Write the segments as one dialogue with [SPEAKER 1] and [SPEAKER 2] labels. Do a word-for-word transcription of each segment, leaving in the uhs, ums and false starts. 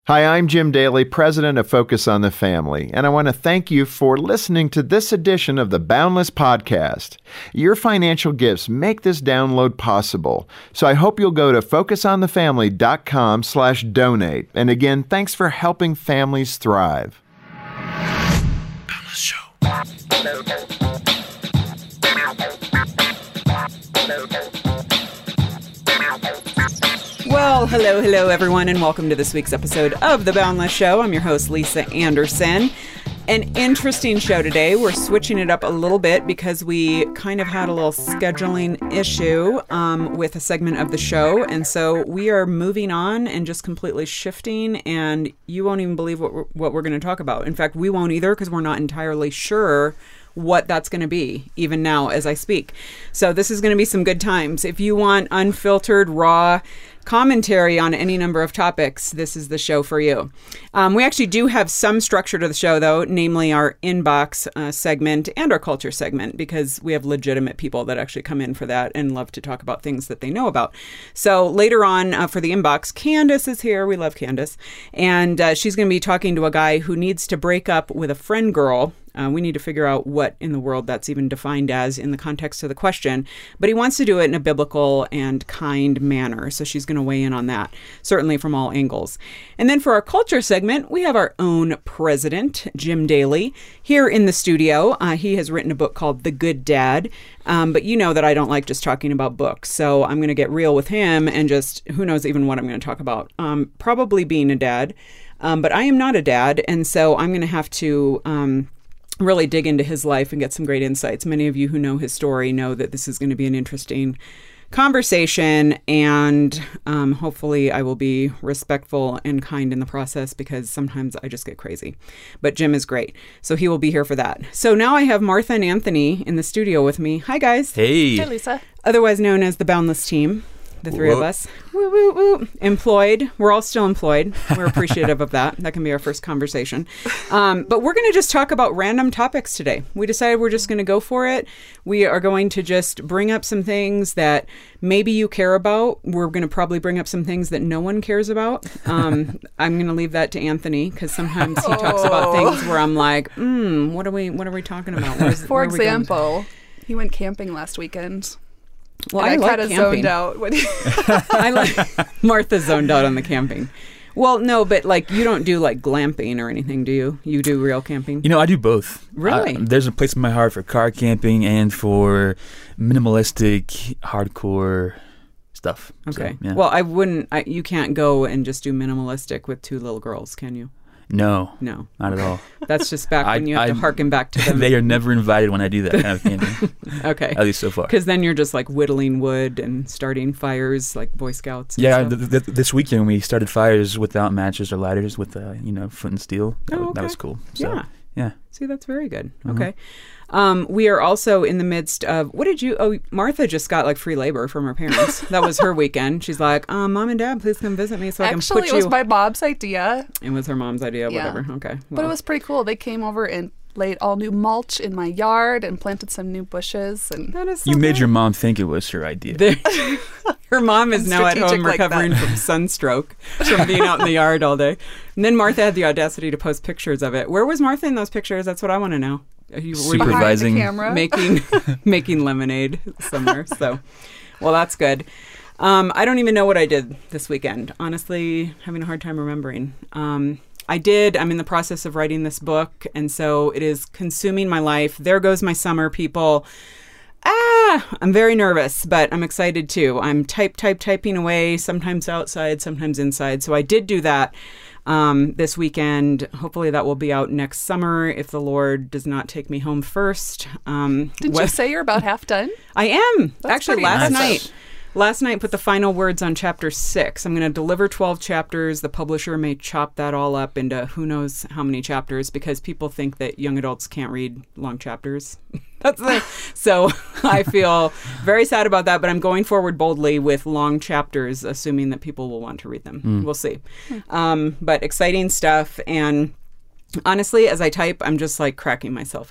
[SPEAKER 1] Hi, I'm Jim Daly, president of Focus on the Family, and I want to thank you for listening to this edition of the Boundless Podcast. Your financial gifts make this download possible, so I hope you'll go to focusonthefamily.com slash donate. And again, thanks for helping families thrive. Boundless Show.
[SPEAKER 2] Well, hello, hello, everyone, and welcome to this week's episode of The Boundless Show. I'm your host, Lisa Anderson. An interesting show today. We're switching it up a little bit because we kind of had a little scheduling issue um, with a segment of the show. And so we are moving on and just completely shifting, and you won't even believe what we're, what we're going to talk about. In fact, we won't either because we're not entirely sure what that's going to be, even now as I speak. So this is going to be some good times. If you want unfiltered, raw commentary on any number of topics, this is the show for you. Um, we actually do have some structure to the show, though, namely our inbox uh, segment and our culture segment, because we have legitimate people that actually come in for that and love to talk about things that they know about. So later on uh, for the inbox, Candace is here. We love Candace. And uh, she's going to be talking to a guy who needs to break up with a friend girl. Uh, we need to figure out what in the world that's even defined as in the context of the question. But he wants to do it in a biblical and kind manner. So she's going to weigh in on that, certainly from all angles. And then for our culture segment, we have our own president, Jim Daly, here in the studio. Uh, he has written a book called The Good Dad. Um, but you know that I don't like just talking about books. So I'm going to get real with him and just who knows even what I'm going to talk about. Um, probably being a dad. Um, but I am not a dad. And so I'm going to have to Um, really dig into his life and get some great insights. Many of you who know his story know that this is going to be an interesting conversation, and um, hopefully I will be respectful and kind in the process because sometimes I just get crazy. But Jim is great, so he will be here for that. So now I have Martha and Anthony in the studio with me. Hi, guys.
[SPEAKER 3] Hey.
[SPEAKER 4] Hi, Lisa.
[SPEAKER 2] Otherwise known as the Boundless Team. The three Whoa. of us. Woo, woo, woo. Employed. We're all still employed. We're appreciative of that. That can be our first conversation. Um, but we're going to just talk about random topics today. We decided we're just going to go for it. We are going to just bring up some things that maybe you care about. We're going to probably bring up some things that no one cares about. Um, I'm going to leave that to Anthony because sometimes he talks about things where I'm like, hmm, what are we, what are we talking about? Where's,
[SPEAKER 4] For example, he went camping last weekend.
[SPEAKER 2] Well,
[SPEAKER 4] and
[SPEAKER 2] I,
[SPEAKER 4] I
[SPEAKER 2] like
[SPEAKER 4] kind of
[SPEAKER 2] camping.
[SPEAKER 4] zoned out. When he
[SPEAKER 2] I like Martha zoned out on the camping. Well, no, but like you don't do like glamping or anything, do you? You do real camping?
[SPEAKER 3] You know, I do both.
[SPEAKER 2] Really?
[SPEAKER 3] I, there's a place in my heart for car camping and for minimalistic, hardcore stuff.
[SPEAKER 2] Okay.
[SPEAKER 3] So, yeah.
[SPEAKER 2] Well, I wouldn't. I, you can't go and just do minimalistic with two little girls, can you?
[SPEAKER 3] No.
[SPEAKER 2] No.
[SPEAKER 3] Not at all.
[SPEAKER 2] That's just back when
[SPEAKER 3] I,
[SPEAKER 2] you have
[SPEAKER 3] I,
[SPEAKER 2] to harken back to them.
[SPEAKER 3] They are never invited when I do that kind of camping.
[SPEAKER 2] Okay.
[SPEAKER 3] At least so far.
[SPEAKER 2] Because then you're just like whittling wood and starting fires like Boy Scouts. And
[SPEAKER 3] yeah,
[SPEAKER 2] stuff.
[SPEAKER 3] th- th- this weekend we started fires without matches or lighters with, uh, you know, flint and steel. That,
[SPEAKER 2] Oh,
[SPEAKER 3] was-
[SPEAKER 2] okay.
[SPEAKER 3] that was cool. So,
[SPEAKER 2] yeah.
[SPEAKER 3] Yeah.
[SPEAKER 2] See, that's very good.
[SPEAKER 3] Mhm.
[SPEAKER 2] Okay. Um, we are also in the midst of, what did you, oh, Martha just got like free labor from her parents. That was her weekend. She's like, um, Mom and Dad, please come visit me so I can
[SPEAKER 4] Actually,
[SPEAKER 2] put
[SPEAKER 4] it was
[SPEAKER 2] you.
[SPEAKER 4] my mom's idea.
[SPEAKER 2] It was her mom's idea,
[SPEAKER 4] Yeah.
[SPEAKER 2] whatever. Okay.
[SPEAKER 4] But it
[SPEAKER 2] well.
[SPEAKER 4] was pretty cool. They came over and laid all new mulch in my yard and planted some new bushes. And
[SPEAKER 2] That is so
[SPEAKER 3] You made
[SPEAKER 2] good.
[SPEAKER 3] your mom think it was her idea.
[SPEAKER 2] There- her mom is
[SPEAKER 4] I'm
[SPEAKER 2] now at home
[SPEAKER 4] strategic like
[SPEAKER 2] recovering
[SPEAKER 4] that.
[SPEAKER 2] from sunstroke from being out in the yard all day. And then Martha had the audacity to post pictures of it. Where was Martha in those pictures? That's what I want to know. You, were you
[SPEAKER 3] Supervising.
[SPEAKER 4] Behind the camera.
[SPEAKER 2] making making lemonade somewhere? So, well, that's good. Um, I don't even know what I did this weekend. Honestly, having a hard time remembering. Um, I did. I'm in the process of writing this book, and so it is consuming my life. There goes my summer, people. Ah, I'm very nervous, but I'm excited too. I'm type, type, typing away, sometimes outside, sometimes inside. So I did do that um, this weekend. Hopefully that will be out next summer if the Lord does not take me home first. Um,
[SPEAKER 4] Did
[SPEAKER 2] what-
[SPEAKER 4] you say you're about half done?
[SPEAKER 2] I am.
[SPEAKER 4] That's
[SPEAKER 2] Actually,
[SPEAKER 4] pretty
[SPEAKER 2] last
[SPEAKER 3] impressive.
[SPEAKER 2] night. Last night, put the final words on chapter six. I'm going to deliver twelve chapters. The publisher may chop that all up into who knows how many chapters because people think that young adults can't read long chapters. That's the, so I feel very sad about that, but I'm going forward boldly with long chapters, assuming that people will want to read them.
[SPEAKER 3] Mm.
[SPEAKER 2] We'll see. Um, but exciting stuff. And honestly, as I type, I'm just like cracking myself up.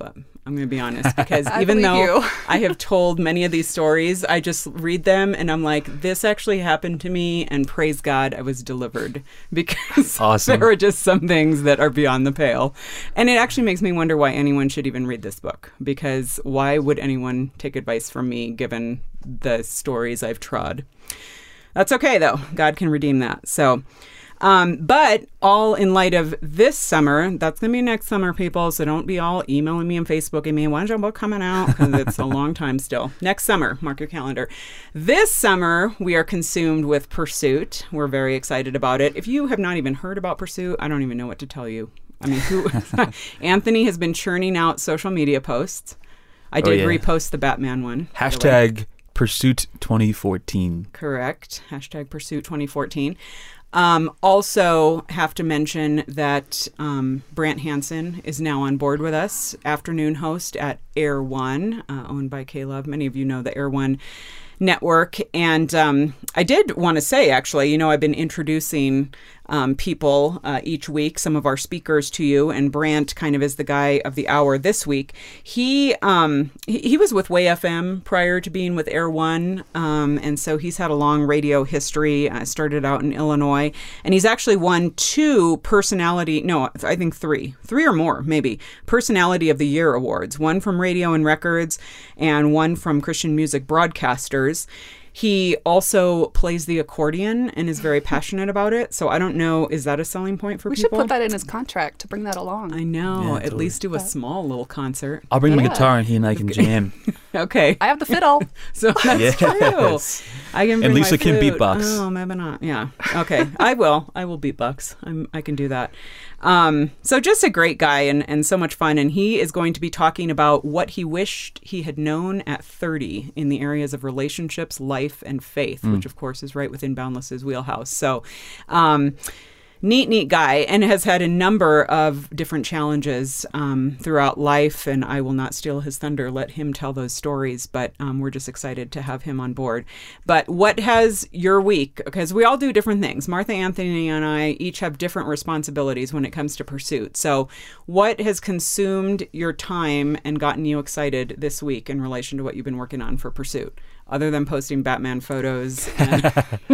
[SPEAKER 2] I'm going to be honest, because
[SPEAKER 4] I
[SPEAKER 2] even
[SPEAKER 4] believe
[SPEAKER 2] though
[SPEAKER 4] you.
[SPEAKER 2] I have told many of these stories, I just read them and I'm like, this actually happened to me, and praise God I was delivered, because
[SPEAKER 3] Awesome.
[SPEAKER 2] there are just some things that are beyond the pale. And it actually makes me wonder why anyone should even read this book, because why would anyone take advice from me given the stories I've trod? That's okay, though. God can redeem that. So, um, but all in light of this summer, that's going to be next summer, people. So don't be all emailing me and Facebooking me. When's your book coming out? Because it's a long time still. Next summer, mark your calendar. This summer, we are consumed with Pursuit. We're very excited about it. If you have not even heard about Pursuit, I don't even know what to tell you. I mean, who? Anthony has been churning out social media posts. I did
[SPEAKER 3] Oh, yeah.
[SPEAKER 2] repost the Batman one. by the way.
[SPEAKER 3] Hashtag Pursuit twenty fourteen.
[SPEAKER 2] Correct. Hashtag Pursuit twenty fourteen. Um, also have to mention that um, Brant Hansen is now on board with us, afternoon host at Air One, uh, owned by K-Love. Many of you know the Air One network. And um, I did want to say, actually, you know, I've been introducing um, people uh, each week, some of our speakers to you, and Brant kind of is the guy of the hour this week. He um, he, he was with Way F M prior to being with Air One, um, and so he's had a long radio history. Uh, started out in Illinois, and he's actually won two personality, no, I think three, three or more, maybe, Personality of the Year awards, one from Radio and Records and one from Christian Music Broadcasters. He also plays the accordion and is very passionate about it. So I don't know, is that a selling point for
[SPEAKER 4] We
[SPEAKER 2] people?
[SPEAKER 4] should put that in his contract to bring that along.
[SPEAKER 2] I know,
[SPEAKER 3] Yeah,
[SPEAKER 2] at
[SPEAKER 3] totally.
[SPEAKER 2] least do a small little concert.
[SPEAKER 3] I'll bring my
[SPEAKER 4] Yeah.
[SPEAKER 3] guitar and he and I can jam.
[SPEAKER 2] Okay.
[SPEAKER 4] I have the fiddle.
[SPEAKER 2] So that's
[SPEAKER 3] Yes.
[SPEAKER 2] true. I can bring
[SPEAKER 3] Lisa
[SPEAKER 2] my
[SPEAKER 3] can
[SPEAKER 2] flute.
[SPEAKER 3] beatbox.
[SPEAKER 2] Oh, maybe not. Yeah. Okay. I will. I will beatbox. I'm, I can do that. Um, so just a great guy and, and so much fun. And he is going to be talking about what he wished he had known at thirty in the areas of relationships, life, and faith,
[SPEAKER 3] Mm.
[SPEAKER 2] which of course is right within Boundless's wheelhouse. So, um, neat, neat guy, and has had a number of different challenges um, throughout life. And I will not steal his thunder, let him tell those stories. But um, we're just excited to have him on board. But what has your week, because we all do different things. Martha, Anthony, and I each have different responsibilities when it comes to Pursuit. So what has consumed your time and gotten you excited this week in relation to what you've been working on for Pursuit, other than posting Batman photos? And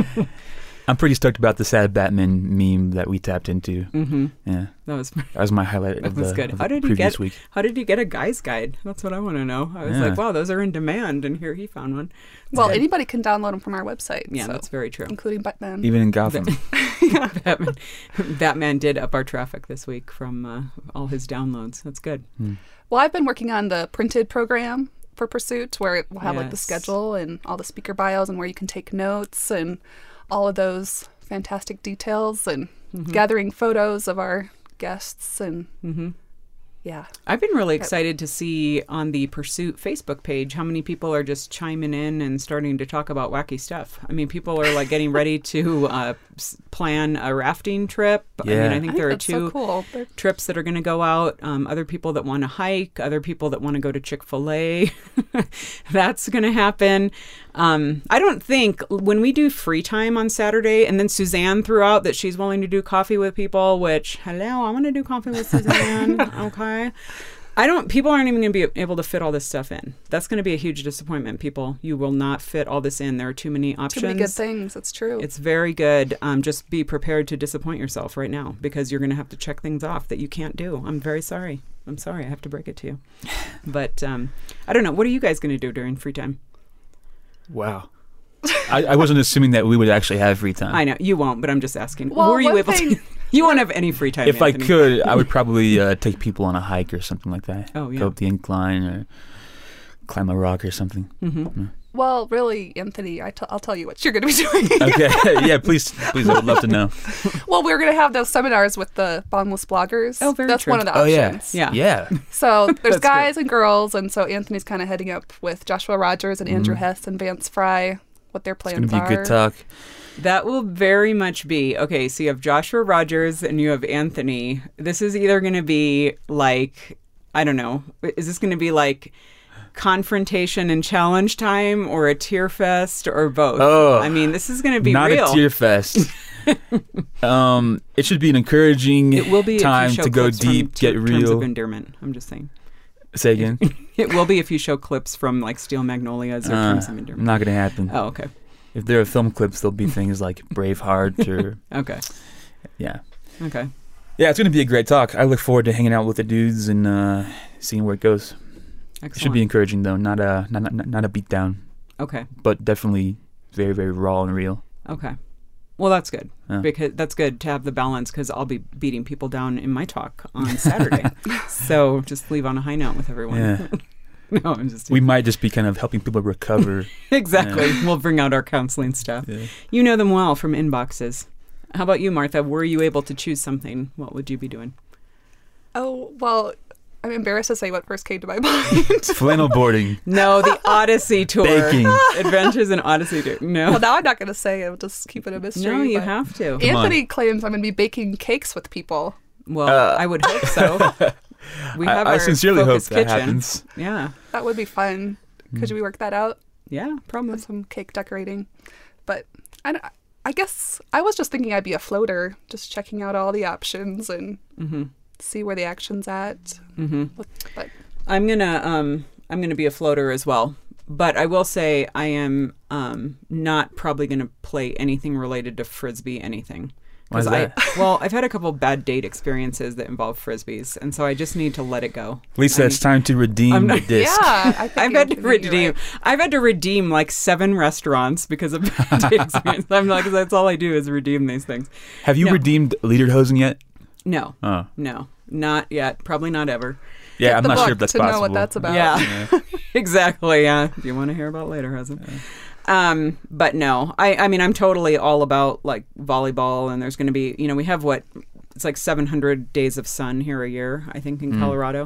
[SPEAKER 3] I'm pretty stoked about the sad Batman meme that we tapped into.
[SPEAKER 2] mm-hmm.
[SPEAKER 3] Yeah,
[SPEAKER 2] That was
[SPEAKER 3] that was my highlight
[SPEAKER 2] That
[SPEAKER 3] of
[SPEAKER 2] was
[SPEAKER 3] the,
[SPEAKER 2] good.
[SPEAKER 3] of
[SPEAKER 2] How
[SPEAKER 3] the
[SPEAKER 2] did you
[SPEAKER 3] previous
[SPEAKER 2] get?
[SPEAKER 3] week.
[SPEAKER 2] How did you get a guy's guide? That's what I want to know. I was
[SPEAKER 3] Yeah.
[SPEAKER 2] like, wow, those are in demand, and here he found one.
[SPEAKER 4] Well,
[SPEAKER 2] good.
[SPEAKER 4] anybody can download them from our website.
[SPEAKER 2] Yeah,
[SPEAKER 4] so,
[SPEAKER 2] that's very true.
[SPEAKER 4] including Batman.
[SPEAKER 3] Even in Gotham.
[SPEAKER 2] Batman, Batman did up our traffic this week from uh, all his downloads. That's good.
[SPEAKER 4] Well, I've been working on the printed program for Pursuit, where it will have like the
[SPEAKER 2] Yes.
[SPEAKER 4] schedule and all the speaker bios and where you can take notes and all of those fantastic details and gathering photos of our guests and
[SPEAKER 2] Mm-hmm.
[SPEAKER 4] yeah.
[SPEAKER 2] I've been really excited to see on the Pursuit Facebook page how many people are just chiming in and starting to talk about wacky stuff. I mean, people are like getting ready to uh, s- plan a rafting trip. I mean,
[SPEAKER 3] Yeah.
[SPEAKER 2] I think
[SPEAKER 4] I
[SPEAKER 2] there are
[SPEAKER 4] think that's
[SPEAKER 2] two
[SPEAKER 4] so cool. They're-
[SPEAKER 2] trips that are going to go out, um, other people that want to hike, other people that want to go to Chick-fil-A. That's going to happen. Um, I don't think when we do free time on Saturday, and then Suzanne threw out that she's willing to do coffee with people, which, hello, I want to do coffee with Suzanne. Okay. I don't, people aren't even going to be able to fit all this stuff in. That's going to be a huge disappointment, people. You will not fit all this in. There are too many options.
[SPEAKER 4] Too many good things. It's true.
[SPEAKER 2] It's very good. Um, just be prepared to disappoint yourself right now, because you're going to have to check things off that you can't do. I'm very sorry. I'm sorry. I have to break it to you. But um, I don't know. What are you guys going to do during free time?
[SPEAKER 3] Wow. I, I wasn't assuming that we would actually have free time.
[SPEAKER 2] I know you won't, but I'm just asking.
[SPEAKER 4] Well,
[SPEAKER 2] Who are you
[SPEAKER 4] one
[SPEAKER 2] able
[SPEAKER 4] thing-
[SPEAKER 2] to? You won't have any free time.
[SPEAKER 3] If
[SPEAKER 2] Anthony.
[SPEAKER 3] I could, I would probably uh, take people on a hike or something like that.
[SPEAKER 2] Oh, yeah.
[SPEAKER 3] Go up the incline or climb a rock or something.
[SPEAKER 2] Mm-hmm.
[SPEAKER 4] well, really, Anthony, I t- I'll tell you what you're going to be doing.
[SPEAKER 3] Okay. Yeah, please, please, I would love to know.
[SPEAKER 4] Well, we're going to have those seminars with the Boundless bloggers.
[SPEAKER 2] Oh, very
[SPEAKER 4] That's
[SPEAKER 2] true.
[SPEAKER 4] one of the
[SPEAKER 3] Oh, yeah.
[SPEAKER 4] options.
[SPEAKER 2] Yeah.
[SPEAKER 3] Yeah.
[SPEAKER 4] So there's
[SPEAKER 2] That's
[SPEAKER 4] guys and girls, and so Anthony's kind of heading up with Joshua Rogers and Andrew Hess and Vance Fry, what their
[SPEAKER 3] It's
[SPEAKER 4] plans
[SPEAKER 3] going to be
[SPEAKER 4] are.
[SPEAKER 3] a good talk.
[SPEAKER 2] That will very much be okay. So you have Joshua Rogers and you have Anthony. This is either going to be like, I don't know, is this going to be like confrontation and challenge time, or a tear fest, or both?
[SPEAKER 3] Oh,
[SPEAKER 2] I mean, this is going to be
[SPEAKER 3] Not
[SPEAKER 2] real.
[SPEAKER 3] a tear fest. um, it should be an encouraging
[SPEAKER 2] It will be a few
[SPEAKER 3] time
[SPEAKER 2] show
[SPEAKER 3] to go
[SPEAKER 2] clips from
[SPEAKER 3] deep,
[SPEAKER 2] Ter-
[SPEAKER 3] get
[SPEAKER 2] Terms
[SPEAKER 3] real.
[SPEAKER 2] of endearment. I'm just saying.
[SPEAKER 3] Say again.
[SPEAKER 2] It will be if you show clips from like Steel Magnolias or
[SPEAKER 3] Uh,
[SPEAKER 2] Terms of Endearment.
[SPEAKER 3] not gonna happen.
[SPEAKER 2] Oh, okay.
[SPEAKER 3] If there are film clips, there'll be things like Braveheart or
[SPEAKER 2] Okay.
[SPEAKER 3] yeah,
[SPEAKER 2] Okay.
[SPEAKER 3] yeah. It's gonna be a great talk. I look forward to hanging out with the dudes and uh, seeing where it goes.
[SPEAKER 2] Excellent.
[SPEAKER 3] It should be encouraging though, not a not not, not a beat down,
[SPEAKER 2] Okay.
[SPEAKER 3] but definitely very very raw and real.
[SPEAKER 2] Okay. Well, that's good
[SPEAKER 3] Yeah.
[SPEAKER 2] because that's good to have the balance because I'll be beating people down in my talk on Saturday. So just leave on a high note with everyone.
[SPEAKER 3] Yeah.
[SPEAKER 2] No, I'm just
[SPEAKER 3] We might just be kind of helping people recover.
[SPEAKER 2] exactly. We'll bring out our counseling staff.
[SPEAKER 3] Yeah.
[SPEAKER 2] You know them well from inboxes. How about you, Martha? Were you able to choose something? What would you be doing?
[SPEAKER 4] Oh, well, I'm embarrassed to say what first came to my mind.
[SPEAKER 3] Flannel boarding.
[SPEAKER 2] No, the Odyssey tour.
[SPEAKER 3] Baking.
[SPEAKER 2] Adventures in Odyssey tour. No.
[SPEAKER 4] Well, now I'm not going to say it. I'll just keep it a mystery.
[SPEAKER 2] no, you
[SPEAKER 4] but
[SPEAKER 2] have to.
[SPEAKER 3] Come on.
[SPEAKER 4] Anthony claims I'm going to be baking cakes with people.
[SPEAKER 2] Well,
[SPEAKER 3] Uh,
[SPEAKER 2] I would hope so. We have
[SPEAKER 3] I, I
[SPEAKER 2] our
[SPEAKER 3] sincerely hope
[SPEAKER 2] focus
[SPEAKER 3] that
[SPEAKER 2] kitchen.
[SPEAKER 3] happens.
[SPEAKER 2] Yeah.
[SPEAKER 4] That would be fun. Could
[SPEAKER 3] Hmm.
[SPEAKER 4] we work that out?
[SPEAKER 2] Yeah, probably.
[SPEAKER 4] With some cake decorating. But I, don't- I guess I was just thinking I'd be a floater, just checking out all the options and
[SPEAKER 2] Mm-hmm.
[SPEAKER 4] see where the action's at.
[SPEAKER 2] Mm-hmm.
[SPEAKER 4] But
[SPEAKER 2] I'm gonna um I'm gonna be a floater as well. But I will say I am um not probably gonna play anything related to frisbee anything.
[SPEAKER 3] Why is
[SPEAKER 2] I
[SPEAKER 3] that?
[SPEAKER 2] well, I've had a couple bad date experiences that involve frisbees, and so I just need to let it go.
[SPEAKER 3] Lisa,
[SPEAKER 2] I
[SPEAKER 3] it's time to redeem
[SPEAKER 2] I'm
[SPEAKER 3] the
[SPEAKER 2] not-
[SPEAKER 3] disc.
[SPEAKER 4] yeah, I think
[SPEAKER 2] I've had to
[SPEAKER 4] Anthony, you're
[SPEAKER 2] redeem.
[SPEAKER 4] right.
[SPEAKER 2] I've had to redeem like seven restaurants because of bad date experience. I'm like, that's all I do is redeem these things.
[SPEAKER 3] Have you
[SPEAKER 2] No.
[SPEAKER 3] redeemed Lederhosen yet?
[SPEAKER 2] No,
[SPEAKER 3] Oh,
[SPEAKER 2] no, not yet. Probably not ever.
[SPEAKER 3] yeah.
[SPEAKER 4] Get
[SPEAKER 3] I'm
[SPEAKER 4] the
[SPEAKER 3] not sure
[SPEAKER 4] book
[SPEAKER 3] if that's
[SPEAKER 4] to
[SPEAKER 3] possible.
[SPEAKER 4] know what that's about.
[SPEAKER 2] Yeah,
[SPEAKER 3] Yeah.
[SPEAKER 2] exactly. Yeah. Do you want to hear about later, husband? Um, but no, I, I mean, I'm totally all about like volleyball, and there's going to be, you know, we have what it's like seven hundred days of sun here a year, I think, in
[SPEAKER 3] Mm.
[SPEAKER 2] Colorado.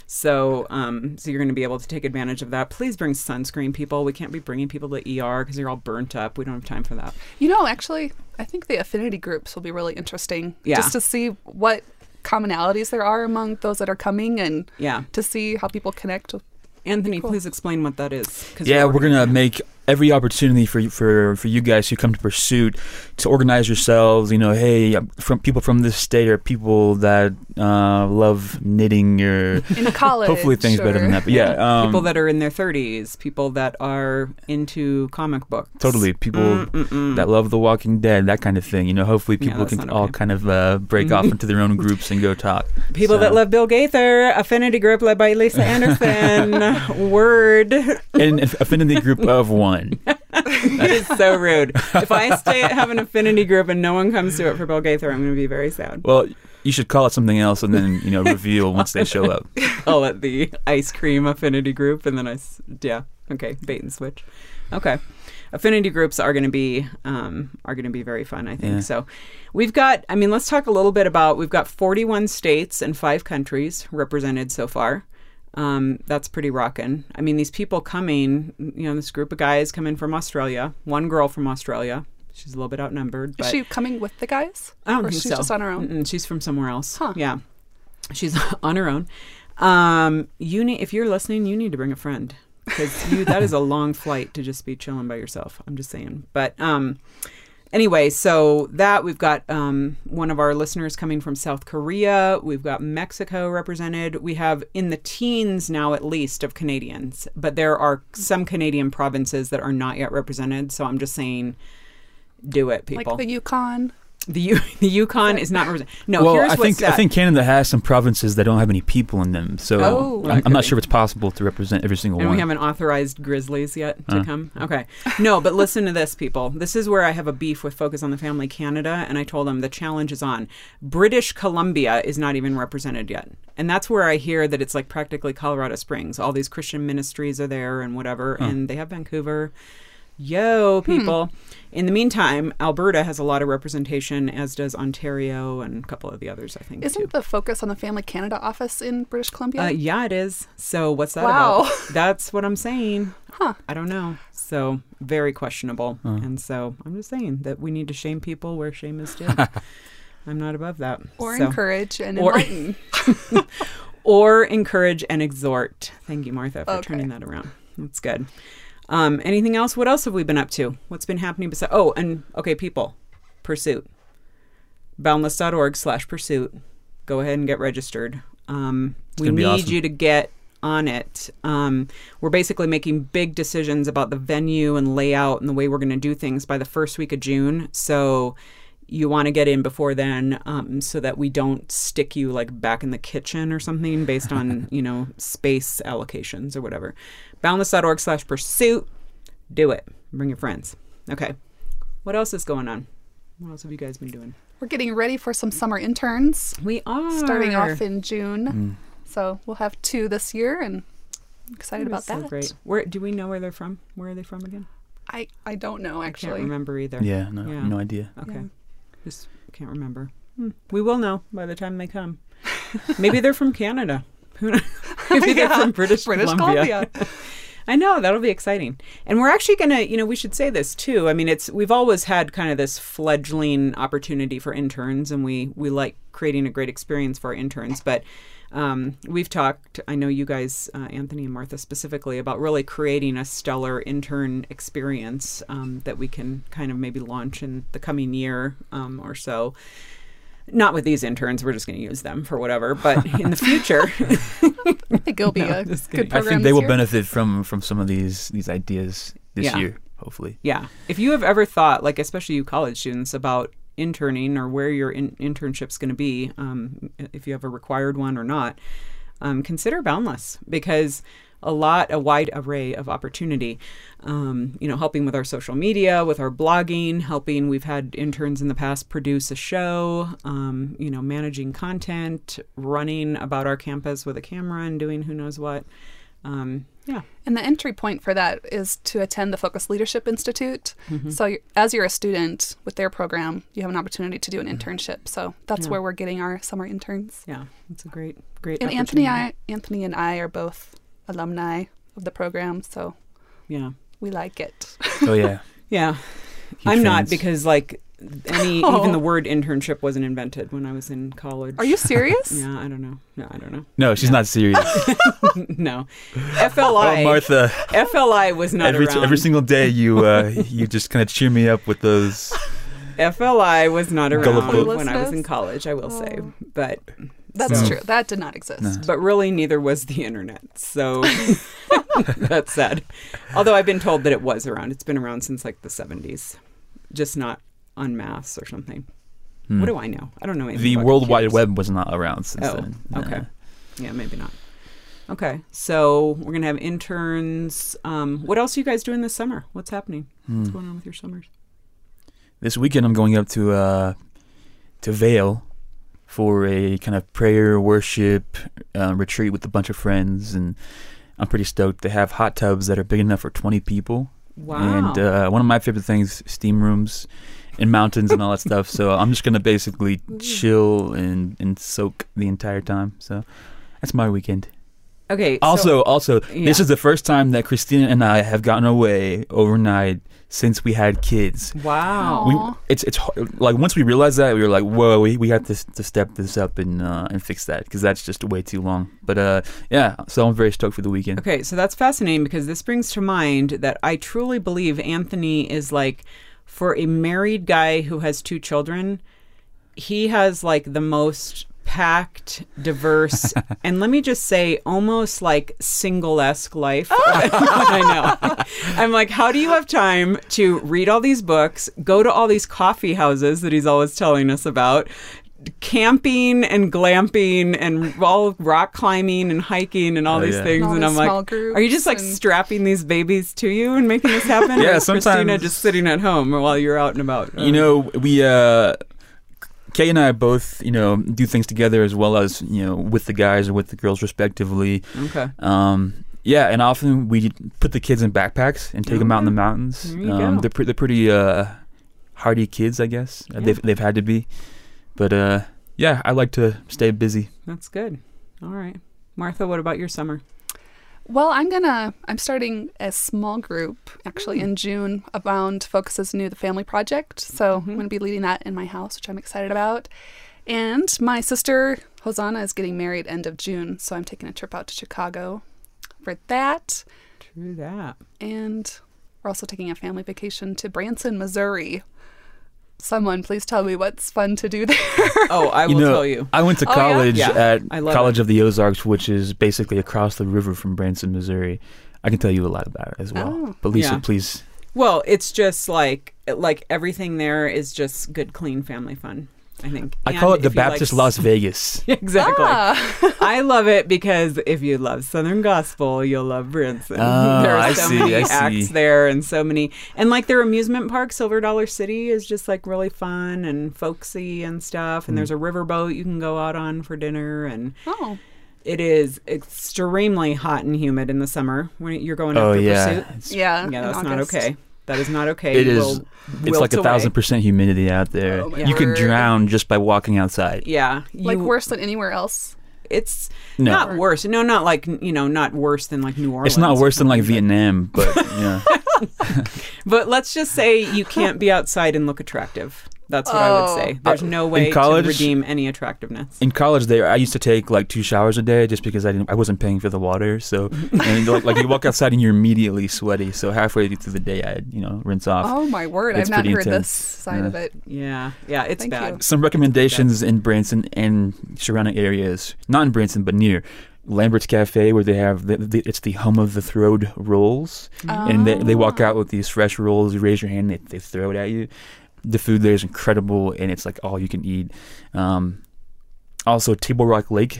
[SPEAKER 2] So, um, so you're going to be able to take advantage of that. Please bring sunscreen, people. We can't be bringing people to E R because you're all burnt up. We don't have time for that.
[SPEAKER 4] You know, actually, I think the affinity groups will be really interesting.
[SPEAKER 2] Yeah.
[SPEAKER 4] Just to see what commonalities there are among those that are coming and
[SPEAKER 2] Yeah.
[SPEAKER 4] to see how people connect with
[SPEAKER 2] Anthony,
[SPEAKER 4] Cool.
[SPEAKER 2] please explain what that is. 'cause
[SPEAKER 3] Yeah,
[SPEAKER 2] we're
[SPEAKER 3] we're gonna make every opportunity for you- for for you guys who come to Pursuit to organize yourselves. You know, hey, from people from this state or people that uh, love knitting or
[SPEAKER 4] in college.
[SPEAKER 3] hopefully things better than
[SPEAKER 4] or-
[SPEAKER 3] that. But yeah, um,
[SPEAKER 2] people that are in their thirties, people that are into comic books.
[SPEAKER 3] totally people
[SPEAKER 2] Mm-mm-mm.
[SPEAKER 3] that love The Walking Dead, that kind of thing. You know, hopefully
[SPEAKER 2] Yeah,
[SPEAKER 3] people
[SPEAKER 2] that's
[SPEAKER 3] can
[SPEAKER 2] not
[SPEAKER 3] all
[SPEAKER 2] okay.
[SPEAKER 3] kind of uh, break off into their own groups and go talk.
[SPEAKER 2] People
[SPEAKER 3] So-
[SPEAKER 2] that love Bill Gaither, affinity group led by Lisa Anderson. Word.
[SPEAKER 3] an affinity group of one.
[SPEAKER 2] That is so rude. If I stay have an affinity group and no one comes to it for Bill Gaither, I'm going to be very sad.
[SPEAKER 3] Well, you should call it something else and then you know reveal once they show up.
[SPEAKER 2] Call it the ice cream affinity group, and then I s- yeah okay bait and switch. Okay, affinity groups are going to be um, are going to be very fun. I think
[SPEAKER 3] Yeah.
[SPEAKER 2] so. We've got. I mean, let's talk a little bit about. We've got forty-one states and five countries represented so far. Um, that's pretty rockin'. I mean, these people coming, you know, this group of guys coming from Australia, one girl from Australia. She's a little bit outnumbered. But
[SPEAKER 4] Is she coming with the guys?
[SPEAKER 2] I don't
[SPEAKER 4] or
[SPEAKER 2] think
[SPEAKER 4] she's
[SPEAKER 2] so.
[SPEAKER 4] just on her own?
[SPEAKER 2] Mm-mm, she's from somewhere else.
[SPEAKER 4] Huh.
[SPEAKER 2] Yeah. She's on her own. Um, you need, if you're listening, you need to bring a friend because you, that is a long flight to just be chilling by yourself. I'm just saying. But, um, anyway, so that we've got um, one of our listeners coming from South Korea. We've got Mexico represented. We have in the teens now, at least, of Canadians. But there are some Canadian provinces that are not yet represented. So I'm just saying, do it, people.
[SPEAKER 4] Like the Yukon.
[SPEAKER 2] The U- the Yukon is not represented. No,
[SPEAKER 3] well,
[SPEAKER 2] here's
[SPEAKER 3] I
[SPEAKER 2] what's
[SPEAKER 3] think
[SPEAKER 2] sad.
[SPEAKER 3] I think Canada has some provinces that don't have any people in them, so
[SPEAKER 4] Oh.
[SPEAKER 3] I'm, I'm not
[SPEAKER 2] Okay.
[SPEAKER 3] sure if it's possible to represent every single
[SPEAKER 2] And
[SPEAKER 3] one.
[SPEAKER 2] we haven't authorized Grizzlies yet to
[SPEAKER 3] Uh.
[SPEAKER 2] come. Okay. No, but listen to this, people. This is where I have a beef with Focus on the Family Canada, and I told them the challenge is on. British Columbia is not even represented yet. And that's where I hear that it's like practically Colorado Springs. All these Christian ministries are there and whatever,
[SPEAKER 3] Huh.
[SPEAKER 2] and they have Vancouver. Yo, people. In the meantime, Alberta has a lot of representation, as does Ontario and a couple of the others, I think, too.
[SPEAKER 4] Isn't the Focus on the Family Canada office in British Columbia?
[SPEAKER 2] Uh, yeah, it is. So what's that
[SPEAKER 4] Wow.
[SPEAKER 2] about? That's what I'm saying.
[SPEAKER 4] Huh.
[SPEAKER 2] I don't know. So very questionable.
[SPEAKER 3] Huh.
[SPEAKER 2] And so I'm just saying that we need to shame people where shame is due. I'm not above that.
[SPEAKER 4] Or
[SPEAKER 2] So-
[SPEAKER 4] encourage and
[SPEAKER 2] or-
[SPEAKER 4] enlighten.
[SPEAKER 2] Or encourage and exhort. Thank you, Martha, for
[SPEAKER 4] Okay.
[SPEAKER 2] turning that around. That's good. Um, anything else? What else have we been up to? What's been happening besides? Oh, and okay, people, Pursuit. Boundless.org slash Pursuit. Go ahead and get registered. Um, we
[SPEAKER 3] gonna be
[SPEAKER 2] need
[SPEAKER 3] awesome.
[SPEAKER 2] you to get on it. Um, we're basically making big decisions about the venue and layout and the way we're going to do things by the first week of June. So you want to get in before then, um, so that we don't stick you like back in the kitchen or something based on, you know, space allocations or whatever. Boundless.org slash pursuit. Do it. Bring your friends. Okay. What else is going on? What else have you guys been doing?
[SPEAKER 4] We're getting ready for some summer interns.
[SPEAKER 2] We are.
[SPEAKER 4] Starting off in June.
[SPEAKER 3] Mm.
[SPEAKER 4] So we'll have two this year, and I'm excited
[SPEAKER 2] That
[SPEAKER 4] about
[SPEAKER 2] is so
[SPEAKER 4] that.
[SPEAKER 2] great. Where do we know where they're from? Where are they from again?
[SPEAKER 4] I, I don't know,
[SPEAKER 2] I
[SPEAKER 4] actually.
[SPEAKER 2] can't remember either.
[SPEAKER 3] Yeah, no,
[SPEAKER 2] Yeah.
[SPEAKER 3] no idea.
[SPEAKER 2] Okay.
[SPEAKER 4] Yeah.
[SPEAKER 2] Just can't remember. Hmm. We will know by the time they come. Maybe they're from Canada. Who knows? Maybe they're
[SPEAKER 4] Yeah.
[SPEAKER 2] from British,
[SPEAKER 4] British
[SPEAKER 2] Columbia.
[SPEAKER 4] Columbia.
[SPEAKER 2] I know, that'll be exciting. And we're actually going to, you know, we should say this too. I mean, it's we've always had kind of this fledgling opportunity for interns, and we we like creating a great experience for our interns, but um, we've talked, I know you guys, uh, Anthony and Martha specifically, about really creating a stellar intern experience um, that we can kind of maybe launch in the coming year um, or so. Not with these interns, we're just going to use them for whatever, but in the future.
[SPEAKER 4] I think it'll be
[SPEAKER 2] No,
[SPEAKER 4] a
[SPEAKER 2] just
[SPEAKER 4] good
[SPEAKER 2] kidding.
[SPEAKER 3] I
[SPEAKER 4] program
[SPEAKER 3] think they
[SPEAKER 4] this
[SPEAKER 3] will
[SPEAKER 4] year.
[SPEAKER 3] benefit from from some of these these ideas this
[SPEAKER 2] Yeah.
[SPEAKER 3] year, hopefully.
[SPEAKER 2] Yeah. If you have ever thought, like especially you college students, about interning or where your in- internship's going to be, um, if you have a required one or not, um, consider Boundless, because a lot, a wide array of opportunity, um, you know, helping with our social media, with our blogging, helping, we've had interns in the past produce a show, um, you know, managing content, running about our campus with a camera and doing who knows what. Um, yeah.
[SPEAKER 4] And the entry point for that is to attend the Focus Leadership Institute.
[SPEAKER 2] Mm-hmm.
[SPEAKER 4] So you're, as you're a student with their program, you have an opportunity to do an internship. So that's
[SPEAKER 2] Yeah.
[SPEAKER 4] where we're getting our summer interns.
[SPEAKER 2] Yeah. It's a great, great
[SPEAKER 4] And Anthony,
[SPEAKER 2] opportunity.
[SPEAKER 4] I, Anthony and I are both alumni of the program, so
[SPEAKER 2] Yeah.
[SPEAKER 4] we like it.
[SPEAKER 3] Oh yeah.
[SPEAKER 2] Yeah.
[SPEAKER 3] Huge
[SPEAKER 2] I'm not,
[SPEAKER 3] fans.
[SPEAKER 2] because like any
[SPEAKER 4] Oh.
[SPEAKER 2] even the word internship wasn't invented when I was in college.
[SPEAKER 4] Are you serious?
[SPEAKER 2] Yeah, I don't know. No, I don't know.
[SPEAKER 3] No, she's not serious.
[SPEAKER 2] No. F L I
[SPEAKER 3] Oh, Martha.
[SPEAKER 2] F L I was not
[SPEAKER 3] Every
[SPEAKER 2] around.
[SPEAKER 3] every single day you uh, you just kind of cheer me up with those.
[SPEAKER 2] F L I was not around
[SPEAKER 3] Gullible.
[SPEAKER 2] when I was in college, I will say.
[SPEAKER 4] Oh.
[SPEAKER 2] But
[SPEAKER 4] That's
[SPEAKER 3] So-
[SPEAKER 4] true. That did not exist.
[SPEAKER 3] No.
[SPEAKER 2] but really neither was the internet. So that's sad. Although I've been told that it was around. It's been around since like the seventies. Just not en masse or something.
[SPEAKER 3] Hmm.
[SPEAKER 2] What do I know? I don't know anything
[SPEAKER 3] The
[SPEAKER 2] about
[SPEAKER 3] World Wide
[SPEAKER 2] computers.
[SPEAKER 3] Web was not around since
[SPEAKER 2] Oh,
[SPEAKER 3] then.
[SPEAKER 2] okay.
[SPEAKER 3] Uh,
[SPEAKER 2] Yeah, maybe not. Okay, so we're going to have interns. Um, what else are you guys doing this summer? What's happening? What's
[SPEAKER 3] hmm.
[SPEAKER 2] going on with your summers?
[SPEAKER 3] This weekend I'm going up to uh, to Vail for a kind of prayer worship uh, retreat with a bunch of friends, and I'm pretty stoked. They have hot tubs that are big enough for twenty people.
[SPEAKER 2] Wow.
[SPEAKER 3] And uh, one of my favorite things, steam rooms and mountains and all that stuff. So I'm just going to basically chill and, and soak the entire time. So that's my weekend.
[SPEAKER 2] okay.
[SPEAKER 3] Also,
[SPEAKER 2] so,
[SPEAKER 3] also, this
[SPEAKER 2] yeah.
[SPEAKER 3] is the first time that Christina and I have gotten away overnight since we had kids.
[SPEAKER 2] wow.
[SPEAKER 3] We,
[SPEAKER 4] Aw.
[SPEAKER 3] it's it's hard- like once we realized that, we were like, whoa, we, we have to to step this up and uh, and fix that, because that's just way too long. But uh, yeah, so I'm very stoked for the weekend.
[SPEAKER 2] Okay, so that's fascinating, because this brings to mind that I truly believe Anthony is like, for a married guy who has two children, he has like the most packed, diverse, and let me just say, almost like single-esque life. I know. I'm like, how do you have time to read all these books, go to all these coffee houses that he's always telling us about, camping and glamping and all rock climbing and hiking and all
[SPEAKER 3] Oh,
[SPEAKER 2] these
[SPEAKER 3] yeah.
[SPEAKER 2] things?
[SPEAKER 4] And all
[SPEAKER 2] And
[SPEAKER 4] these
[SPEAKER 2] I'm like,
[SPEAKER 4] small groups
[SPEAKER 2] are you just like
[SPEAKER 4] and-
[SPEAKER 2] strapping these babies to you and making this happen?
[SPEAKER 3] Yeah,
[SPEAKER 2] Or is Christina
[SPEAKER 3] sometimes-
[SPEAKER 2] just sitting at home while you're out and about?
[SPEAKER 3] You know, we uh, Kay and I both, you know, do things together, as well as, you know, with the guys or with the girls respectively.
[SPEAKER 2] Okay.
[SPEAKER 3] Um, yeah, and often we put the kids in backpacks and take them out in the mountains.
[SPEAKER 2] There you
[SPEAKER 3] um,
[SPEAKER 2] go.
[SPEAKER 3] They're, pre- they're pretty uh, hardy kids, I guess. Uh,
[SPEAKER 2] Yeah.
[SPEAKER 3] They've they've had to be, but uh, yeah, I like to stay busy.
[SPEAKER 2] That's good. All right. Martha, what about your summer?
[SPEAKER 4] Well, I'm gonna. I'm starting a small group actually in June around Focus's new The Family Project. So I'm gonna be leading that in my house, which I'm excited about. And my sister Hosanna is getting married end of June, so I'm taking a trip out to Chicago for that.
[SPEAKER 2] True that.
[SPEAKER 4] And we're also taking a family vacation to Branson, Missouri. someone please tell me what's fun to do there.
[SPEAKER 2] Oh, I will
[SPEAKER 3] You know,
[SPEAKER 2] tell you.
[SPEAKER 3] I went to
[SPEAKER 4] Oh, yeah?
[SPEAKER 3] college
[SPEAKER 2] Yeah,
[SPEAKER 3] at
[SPEAKER 2] I love
[SPEAKER 3] College
[SPEAKER 2] it.
[SPEAKER 3] of the Ozarks, which is basically across the river from Branson, Missouri. I can tell you a lot about it as well.
[SPEAKER 4] Oh.
[SPEAKER 3] But Lisa,
[SPEAKER 2] Yeah.
[SPEAKER 3] please.
[SPEAKER 2] Well, it's just like like everything there is just good, clean family fun, I think.
[SPEAKER 3] I
[SPEAKER 2] And
[SPEAKER 3] call it the
[SPEAKER 2] if you like
[SPEAKER 3] Baptist
[SPEAKER 2] s-
[SPEAKER 3] Las Vegas.
[SPEAKER 2] Exactly.
[SPEAKER 4] Ah.
[SPEAKER 2] I love it because if you love Southern Gospel, you'll love Branson.
[SPEAKER 3] Oh,
[SPEAKER 2] there are
[SPEAKER 3] I
[SPEAKER 2] so
[SPEAKER 3] see,
[SPEAKER 2] many
[SPEAKER 3] I see.
[SPEAKER 2] acts there and so many. And like their amusement park, Silver Dollar City, is just like really fun and folksy and stuff. And
[SPEAKER 3] Mm.
[SPEAKER 2] there's a riverboat you can go out on for dinner. And
[SPEAKER 4] Oh.
[SPEAKER 2] it is extremely hot and humid in the summer when you're going
[SPEAKER 3] Oh,
[SPEAKER 2] after
[SPEAKER 3] yeah.
[SPEAKER 2] Pursuit.
[SPEAKER 4] Yeah.
[SPEAKER 2] Yeah,
[SPEAKER 4] in
[SPEAKER 2] that's not
[SPEAKER 4] August.
[SPEAKER 2] okay. That is not okay.
[SPEAKER 3] It
[SPEAKER 2] You
[SPEAKER 3] is.
[SPEAKER 2] will
[SPEAKER 3] It's
[SPEAKER 2] wilt
[SPEAKER 3] like a
[SPEAKER 2] away.
[SPEAKER 3] thousand percent humidity out there.
[SPEAKER 4] Oh, my
[SPEAKER 3] you can
[SPEAKER 4] word.
[SPEAKER 3] drown just by walking outside.
[SPEAKER 2] Yeah.
[SPEAKER 4] Like
[SPEAKER 2] you-
[SPEAKER 4] worse than anywhere else.
[SPEAKER 2] It's
[SPEAKER 3] No.
[SPEAKER 2] not worse. No, not like, you know, not worse than like New Orleans.
[SPEAKER 3] It's not
[SPEAKER 2] or
[SPEAKER 3] worse than like
[SPEAKER 2] something,
[SPEAKER 3] Vietnam, but yeah.
[SPEAKER 2] But, but let's just say you can't be outside and look attractive. That's what I would
[SPEAKER 4] Oh.
[SPEAKER 2] say. There's
[SPEAKER 3] Uh,
[SPEAKER 2] no
[SPEAKER 3] in
[SPEAKER 2] way
[SPEAKER 3] college-
[SPEAKER 2] to redeem any attractiveness.
[SPEAKER 3] In college, there I used to take like two showers a day just because I didn't, I wasn't paying for the water. So, and like, like you walk outside and you're immediately sweaty. So halfway through the day, I'd you know rinse off.
[SPEAKER 4] Oh my word!
[SPEAKER 3] It's
[SPEAKER 4] I've not
[SPEAKER 3] pretty
[SPEAKER 4] heard
[SPEAKER 3] intense.
[SPEAKER 4] this side
[SPEAKER 3] Yeah.
[SPEAKER 4] of it.
[SPEAKER 2] Yeah, yeah, it's
[SPEAKER 4] Thank
[SPEAKER 2] bad.
[SPEAKER 4] you.
[SPEAKER 3] Some recommendations in Branson and surrounding areas, not in Branson but near. Lambert's Cafe, where they have the, the, it's the home of the throwed rolls, and they, they walk out with these fresh rolls. You raise your hand, they, they throw it at you. The food there is incredible, and it's like all you can eat. Um, also, Table Rock Lake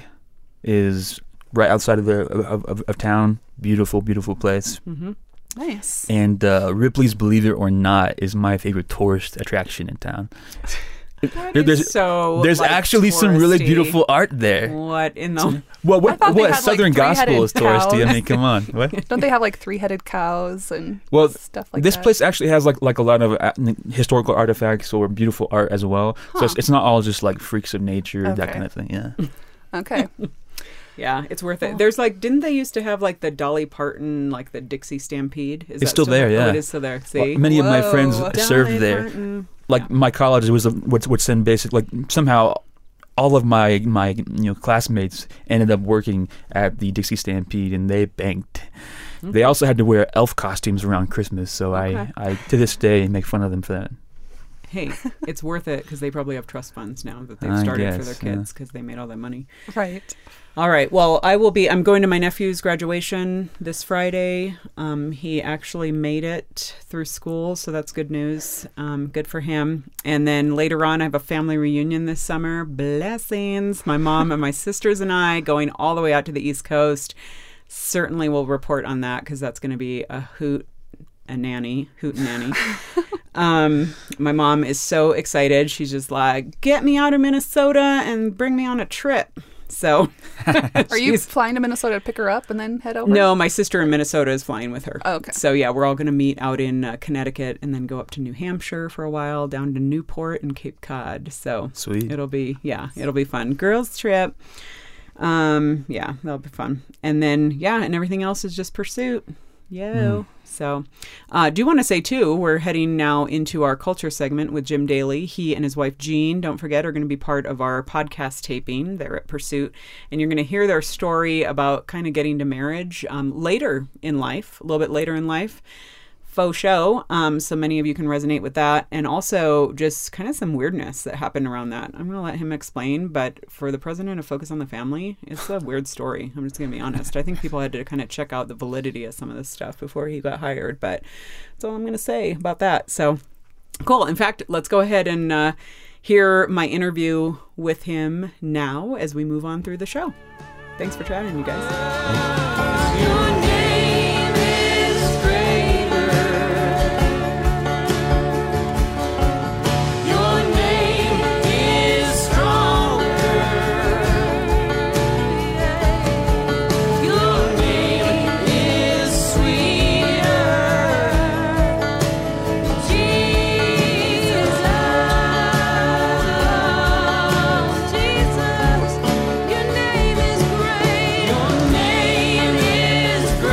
[SPEAKER 3] is right outside of the of, of, of town. Beautiful, beautiful place.
[SPEAKER 2] Mm-hmm.
[SPEAKER 4] Nice.
[SPEAKER 3] And uh, Ripley's Believe It or Not is my favorite tourist attraction in town. There- there's
[SPEAKER 2] so
[SPEAKER 3] there's
[SPEAKER 2] like,
[SPEAKER 3] actually some really
[SPEAKER 2] touristy.
[SPEAKER 3] beautiful art there.
[SPEAKER 2] What in the?
[SPEAKER 3] Well,
[SPEAKER 4] I
[SPEAKER 3] what,
[SPEAKER 4] thought they
[SPEAKER 3] what
[SPEAKER 4] had, like,
[SPEAKER 3] Southern Gospel is
[SPEAKER 4] three-headed
[SPEAKER 3] touristy? I
[SPEAKER 4] cows.
[SPEAKER 3] mean, come on. What?
[SPEAKER 4] Don't they have like three-headed cows and
[SPEAKER 3] Well,
[SPEAKER 4] stuff like
[SPEAKER 3] this
[SPEAKER 4] that?
[SPEAKER 3] place actually has like like a lot of uh, historical artifacts or beautiful art as well. So it's,
[SPEAKER 4] Huh.
[SPEAKER 3] it's not all just like freaks of nature, that
[SPEAKER 4] Okay.
[SPEAKER 3] kind of thing. Yeah.
[SPEAKER 4] Okay.
[SPEAKER 2] Yeah, it's worth it.
[SPEAKER 4] Cool.
[SPEAKER 2] There's like, didn't they used to have like the Dolly Parton, like the Dixie Stampede? Is
[SPEAKER 3] It's
[SPEAKER 2] that
[SPEAKER 3] still there,
[SPEAKER 2] Oh,
[SPEAKER 3] yeah.
[SPEAKER 2] it is still there. See,
[SPEAKER 3] Well, many of my friends
[SPEAKER 4] Whoa.
[SPEAKER 3] served
[SPEAKER 2] Dolly
[SPEAKER 3] there.
[SPEAKER 2] Parton.
[SPEAKER 3] Like
[SPEAKER 2] Yeah.
[SPEAKER 3] my college was a, would would send basic like somehow all of my my you know classmates ended up working at the Dixie Stampede and they banked. They also had to wear elf costumes around Christmas, so
[SPEAKER 2] Okay.
[SPEAKER 3] I, I to this day make fun of them for that.
[SPEAKER 2] Hey, it's worth it because they probably have trust funds now that they've
[SPEAKER 3] I
[SPEAKER 2] started for
[SPEAKER 3] guess,
[SPEAKER 2] their
[SPEAKER 3] yeah.
[SPEAKER 2] kids because they made all that money.
[SPEAKER 4] Right.
[SPEAKER 2] All right. Well, I will be. I'm going to my nephew's graduation this Friday. Um, he actually made it through school, so that's good news. Um, good for him. And then later on, I have a family reunion this summer. Blessings. My mom and my sisters and I going all the way out to the East Coast. Certainly will report on that because that's going to be a hoot, a nanny, hoot and nanny. Um, my mom is so excited. She's just like, get me out of Minnesota and bring me on a trip. So,
[SPEAKER 4] Are you
[SPEAKER 2] she's-
[SPEAKER 4] flying to Minnesota to pick her up and then head over?
[SPEAKER 2] No, my sister in Minnesota is flying with her.
[SPEAKER 4] Oh, okay.
[SPEAKER 2] So yeah, we're all going to meet out in uh, Connecticut and then go up to New Hampshire for a while, down to Newport and Cape Cod. So
[SPEAKER 3] Sweet.
[SPEAKER 2] it'll be yeah, it'll be fun. Girls trip. Um, yeah, that'll be fun. And then yeah, and everything else is just pursuit. Yo. So, uh, do want to say too, we're heading now into our culture segment with Jim Daly. He and his wife Jean, don't forget, are going to be part of our podcast taping there at Pursuit, and you're going to hear their story about kind of getting to marriage um, later in life, a little bit later in life. Faux show. Um, so many of you can resonate with that. And also just kind of some weirdness that happened around that. I'm going to let him explain. But for the president to focus on the family, it's a weird story. I'm just going to be honest. I think people had to kind of check out the validity of some of this stuff before he got hired. But that's all I'm going to say about that. So cool. In fact, let's go ahead and uh, hear my interview with him now as we move on through the show. Thanks for chatting, you guys.
[SPEAKER 5] Your name is greater. Your name is stronger. Your name is sweeter. Jesus, Jesus, your name is great. Your name is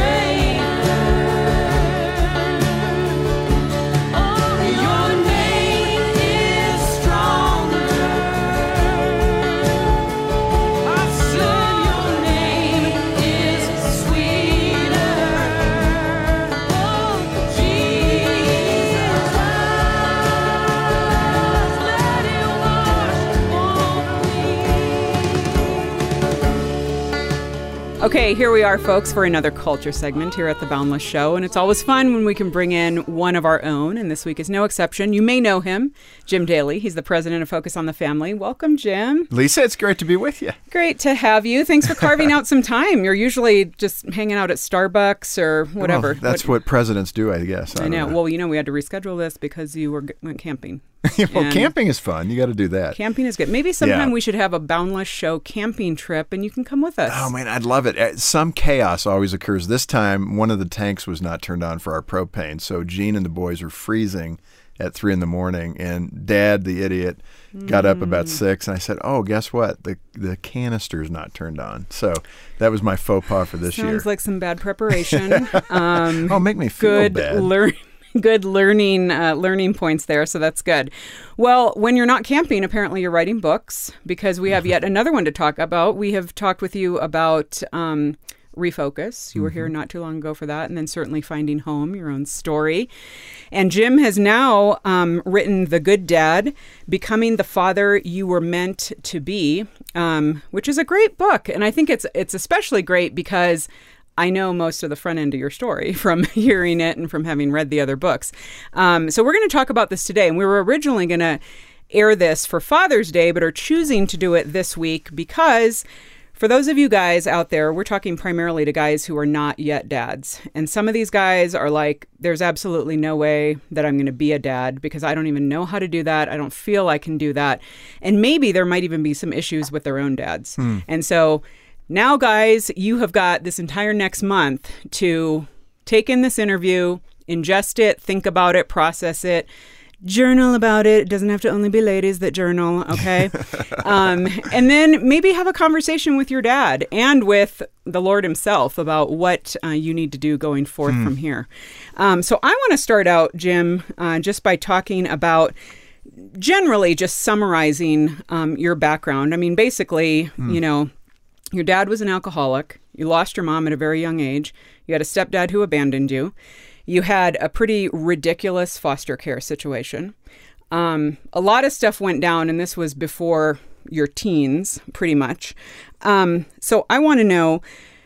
[SPEAKER 2] Okay, here we are, folks, for another culture segment here at The Boundless Show. And it's always fun when we can bring in one of our own, and this week is no exception. You may know him, Jim Daly. He's the president of Focus on the Family. Welcome, Jim.
[SPEAKER 1] Lisa, it's great to be with you.
[SPEAKER 2] Great to have you. Thanks for carving out some time. You're usually just hanging out at Starbucks or whatever.
[SPEAKER 1] Well, that's what, what presidents do, I guess. I,
[SPEAKER 2] I know.
[SPEAKER 1] don't know.
[SPEAKER 2] Well, you know, we had to reschedule this because you were went camping.
[SPEAKER 1] well,
[SPEAKER 2] And
[SPEAKER 1] camping is fun. You got to do that.
[SPEAKER 2] Camping is good. Maybe sometime
[SPEAKER 1] Yeah.
[SPEAKER 2] we should have a Boundless Show camping trip, and you can come with us.
[SPEAKER 1] Oh, man, I'd love it. Uh, Some chaos always occurs. This time, one of the tanks was not turned on for our propane, so Gene and the boys were freezing at three in the morning, and Dad, the idiot, got up about six, and I said, oh, guess what? The the canister's not turned on. So that was my faux pas for this year.
[SPEAKER 2] Sounds like some bad preparation. um,
[SPEAKER 1] oh, make me feel
[SPEAKER 2] good
[SPEAKER 1] bad.
[SPEAKER 2] learn. Good learning uh, learning points there, so that's good. Well, when you're not camping, apparently you're writing books, because we have yet another one to talk about. We have talked with you about um, Refocus. You were here not too long ago for that, and then certainly Finding Home, your own story. And Jim has now um, written The Good Dad, Becoming the Father You Were Meant to Be, um, which is a great book. And I think it's it's especially great because I know most of the front end of your story from hearing it and from having read the other books. Um, so we're going to talk about this today. And we were originally going to air this for Father's Day, but are choosing to do it this week because for those of you guys out there, we're talking primarily to guys who are not yet dads. And some of these guys are like, there's absolutely no way that I'm going to be a dad because I don't even know how to do that. I don't feel I can do that. And maybe there might even be some issues with their own dads.
[SPEAKER 1] Hmm.
[SPEAKER 2] And so now, guys, you have got this entire next month to take in this interview, ingest it, think about it, process it, journal about it. It doesn't have to only be ladies that journal, okay? um, and then maybe have a conversation with your dad and with the Lord himself about what uh, you need to do going forth from here. Um, so I want to start out, Jim, uh, just by talking about generally just summarizing um, your background. I mean, basically, you know, your dad was an alcoholic. You lost your mom at a very young age. You had a stepdad who abandoned you. You had a pretty ridiculous foster care situation. Um, a lot of stuff went down, and this was before your teens, pretty much. Um, so I want to know,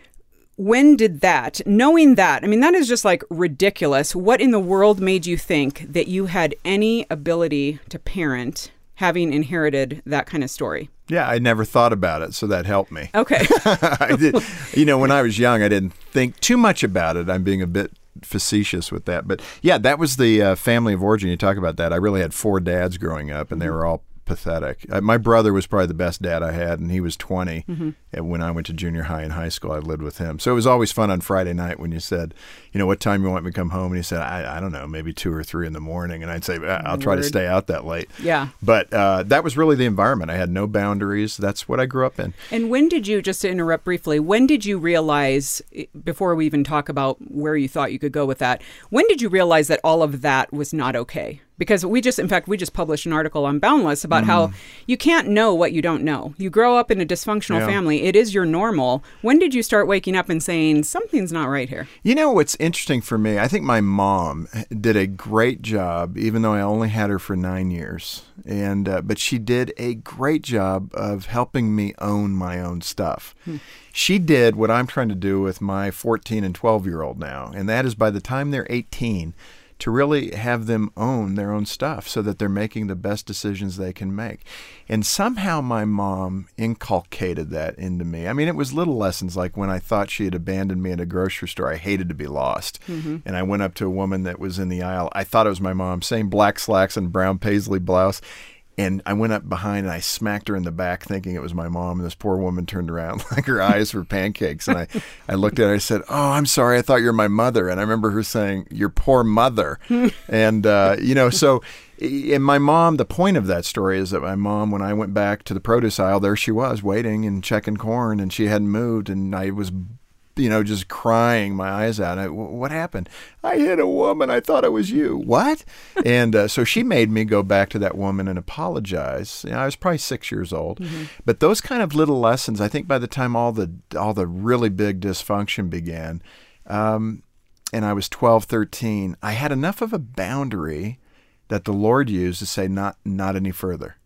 [SPEAKER 2] when did that, knowing that, I mean, that is just like ridiculous. What in the world made you think that you had any ability to parent, having inherited that kind of story?
[SPEAKER 1] Yeah, I never thought about it, so that helped me.
[SPEAKER 2] Okay.
[SPEAKER 1] I did, you know, when I was young, I didn't think too much about it. I'm being a bit facetious with that. But yeah, that was the uh, family of origin. You talk about that. I really had four dads growing up, and they were all pathetic. Uh, my brother was probably the best dad I had, and he was twenty. Mm-hmm. And when I went to junior high and high school, I lived with him. So it was always fun on Friday night when you said, you know, what time you want me to come home? And he said, I, I don't know, maybe two or three in the morning. And I'd say, I'll try to
[SPEAKER 2] Word.
[SPEAKER 1] stay out that late.
[SPEAKER 2] Yeah.
[SPEAKER 1] But uh, that was really the environment. I had no boundaries. That's what I grew up in.
[SPEAKER 2] And when did you, just to interrupt briefly, when did you realize, before we even talk about where you thought you could go with that, when did you realize that all of that was not okay? Because we just, in fact, we just published an article on Boundless about mm. how you can't know what you don't know. You grow up in a dysfunctional
[SPEAKER 1] Yeah.
[SPEAKER 2] family. It is your normal. When did you start waking up and saying, something's not right here?
[SPEAKER 1] You know what's interesting for me? I think my mom did a great job, even though I only had her for nine years. And uh, but she did a great job of helping me own my own stuff. Hmm. She did what I'm trying to do with my fourteen and twelve year old now, and that is by the time they're eighteen, to really have them own their own stuff so that they're making the best decisions they can make. And somehow my mom inculcated that into me. I mean, it was little lessons like when I thought she had abandoned me at a grocery store, I hated to be lost. Mm-hmm. And I went up to a woman that was in the aisle. I thought it was my mom, same black slacks and brown paisley blouse. And I went up behind and I smacked her in the back thinking it was my mom. And this poor woman turned around like her eyes were pancakes. And I, I looked at her and I said, oh, I'm sorry. I thought you were my mother. And I remember her saying, your poor mother. and, uh, you know, so and my mom, the point of that story is that my mom, when I went back to the produce aisle, there she was waiting and checking corn and she hadn't moved. And I was you know, just crying my eyes out. I, what happened? I hit a woman. I thought it was you. What? and uh, so she made me go back to that woman and apologize. You know, I was probably six years old. Mm-hmm. But those kind of little lessons, I think by the time all the all the really big dysfunction began, um, and I was twelve, thirteen, I had enough of a boundary that the Lord used to say, not not any further. Hmm.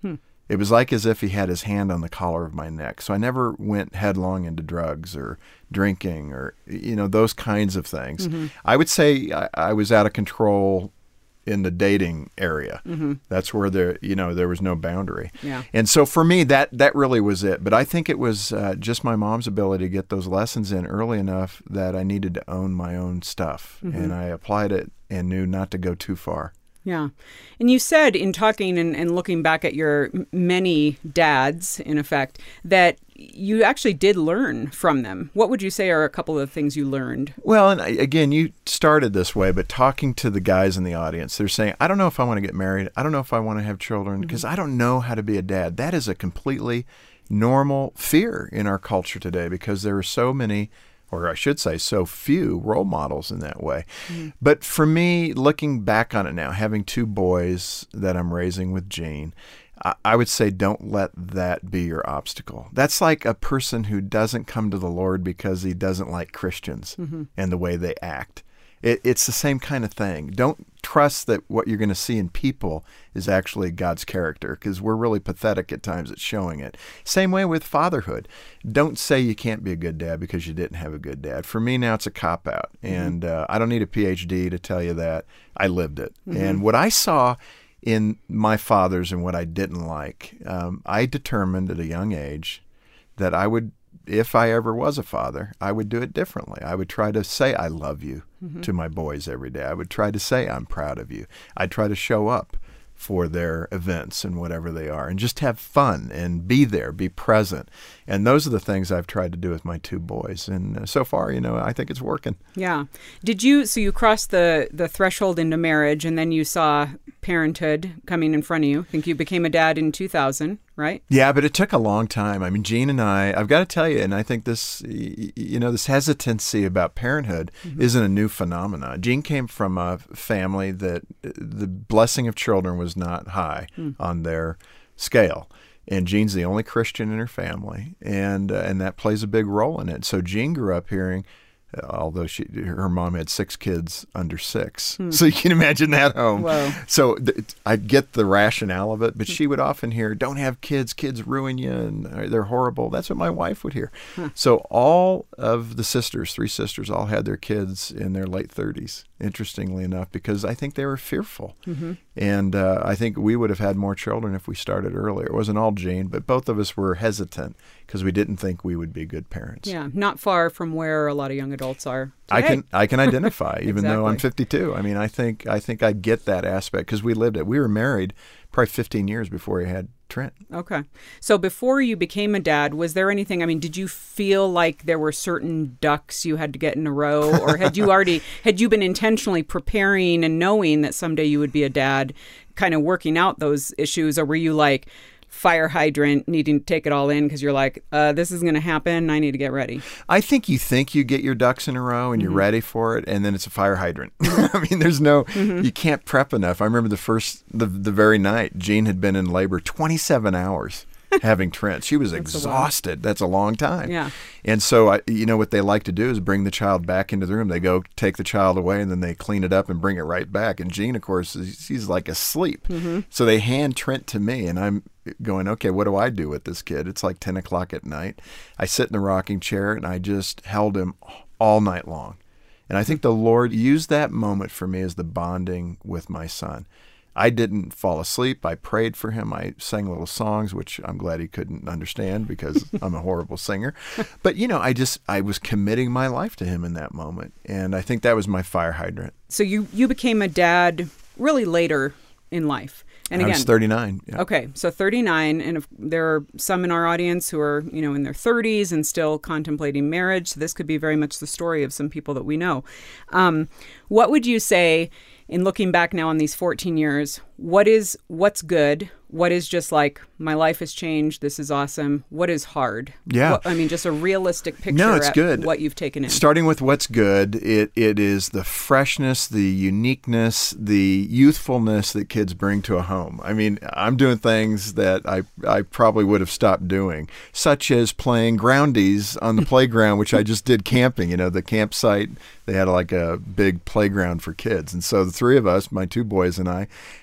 [SPEAKER 1] It was like as if he had his hand on the collar of my neck. So I never went headlong into drugs or drinking or, you know, those kinds of things.
[SPEAKER 2] Mm-hmm.
[SPEAKER 1] I would say I, I was out of control in the dating area.
[SPEAKER 2] Mm-hmm.
[SPEAKER 1] That's where there, you know, there was no boundary.
[SPEAKER 2] Yeah.
[SPEAKER 1] And so for me, that that really was it. But I think it was uh, just my mom's ability to get those lessons in early enough that I needed to own my own stuff.
[SPEAKER 2] Mm-hmm.
[SPEAKER 1] And I applied it and knew not to go too far.
[SPEAKER 2] Yeah. And you said in talking and, and looking back at your m- many dads, in effect, that you actually did learn from them. What would you say are a couple of things you learned?
[SPEAKER 1] Well, and I, again, you started this way, but talking to the guys in the audience, they're saying, I don't know if I want to get married. I don't know if I want to have children because I don't know how to be a dad. That is a completely normal fear in our culture today because there are so many, or I should say so few role models in that way. Mm-hmm. But for me, looking back on it now, having two boys that I'm raising with Jean, I, I would say don't let that be your obstacle. That's like a person who doesn't come to the Lord because he doesn't like Christians mm-hmm. and the way they act. It, it's the same kind of thing. Don't trust that what you're going to see in people is actually God's character because we're really pathetic at times at showing it. Same way with fatherhood. Don't say you can't be a good dad because you didn't have a good dad. For me now, it's a cop-out. Mm-hmm. And uh, I don't need a P H D to tell you that. I lived it. Mm-hmm. And what I saw in my fathers and what I didn't like, um, I determined at a young age that I would, if I ever was a father, I would do it differently. I would try to say I love you mm-hmm. to my boys every day. I would try to say I'm proud of you. I'd try to show up for their events and whatever they are and just have fun and be there, be present. And those are the things I've tried to do with my two boys. And uh, so far, you know, I think it's working.
[SPEAKER 2] Yeah. Did you, so you crossed the, the threshold into marriage and then you saw parenthood coming in front of you. I think you became a dad in two thousand, right?
[SPEAKER 1] Yeah, but it took a long time. I mean, Jean and I, I've got to tell you, and I think this, you know, this hesitancy about parenthood mm-hmm. isn't a new phenomenon. Jean came from a family that the blessing of children was not high mm. on their scale. And Jean's the only Christian in her family, and uh, and that plays a big role in it. So Jean grew up hearing, uh, although she her mom had six kids under six, hmm. so you can imagine that home.
[SPEAKER 2] Whoa.
[SPEAKER 1] So th- I get the rationale of it, but she would often hear, "Don't have kids; kids ruin you, and they're horrible." That's what my wife would hear. Huh. So all of the sisters, three sisters, all had their kids in their late thirties. Interestingly enough, because I think they were fearful. Mm-hmm. And uh, I think we would have had more children if we started earlier. It wasn't all Jean, but both of us were hesitant because we didn't think we would be good parents.
[SPEAKER 2] Yeah, not far from where a lot of young adults are today.
[SPEAKER 1] I can I can identify, even
[SPEAKER 2] exactly.
[SPEAKER 1] though I'm fifty-two. I mean, I think I think I get that aspect because we lived it. We were married probably fifteen years before we had Trent.
[SPEAKER 2] Okay. So before you became a dad, was there anything, I mean, did you feel like there were certain ducks you had to get in a row, or had you already, had you been intentionally preparing and knowing that someday you would be a dad, kind of working out those issues, or were you like fire hydrant needing to take it all in because you're like, uh, this is going to happen, I need to get ready?
[SPEAKER 1] I think you think you get your ducks in a row and you're mm-hmm. ready for it, and then it's a fire hydrant. I mean, there's no, mm-hmm. you can't prep enough. I remember the first, the, the very night, Jean had been in labor twenty-seven hours having Trent. She was
[SPEAKER 2] That's
[SPEAKER 1] exhausted. That's a long time.
[SPEAKER 2] Yeah.
[SPEAKER 1] And so, I, you know, what they like to do is bring the child back into the room. They go take the child away, and then they clean it up and bring it right back. And Jean, of course, she's like asleep. Mm-hmm. So they hand Trent to me, and I'm going, okay, what do I do with this kid? It's like ten o'clock at night. I sit in the rocking chair, and I just held him all night long. And I think the Lord used that moment for me as the bonding with my son. I didn't fall asleep. I prayed for him. I sang little songs, which I'm glad he couldn't understand because I'm a horrible singer. But, you know, I just, I was committing my life to him in that moment. And I think that was my fire hydrant.
[SPEAKER 2] So you, you became a dad really later in life. And again,
[SPEAKER 1] I was thirty-nine. Yeah.
[SPEAKER 2] Okay, so thirty-nine, and if there are some in our audience who are, you know, in their thirties and still contemplating marriage. So this could be very much the story of some people that we know. Um, what would you say, in looking back now on these fourteen years, what is what's good? What is just like, my life has changed, this is awesome? What is hard?
[SPEAKER 1] Yeah.
[SPEAKER 2] What, I mean, just a realistic picture
[SPEAKER 1] no, it's
[SPEAKER 2] at
[SPEAKER 1] good.
[SPEAKER 2] What you've taken in.
[SPEAKER 1] Starting with what's good, it it is the freshness, the uniqueness, the youthfulness that kids bring to a home. I mean, I'm doing things that I, I probably would have stopped doing, such as playing groundies on the playground, which I just did camping. You know, the campsite, they had like a big playground for kids. And so the three of us, my two boys and I,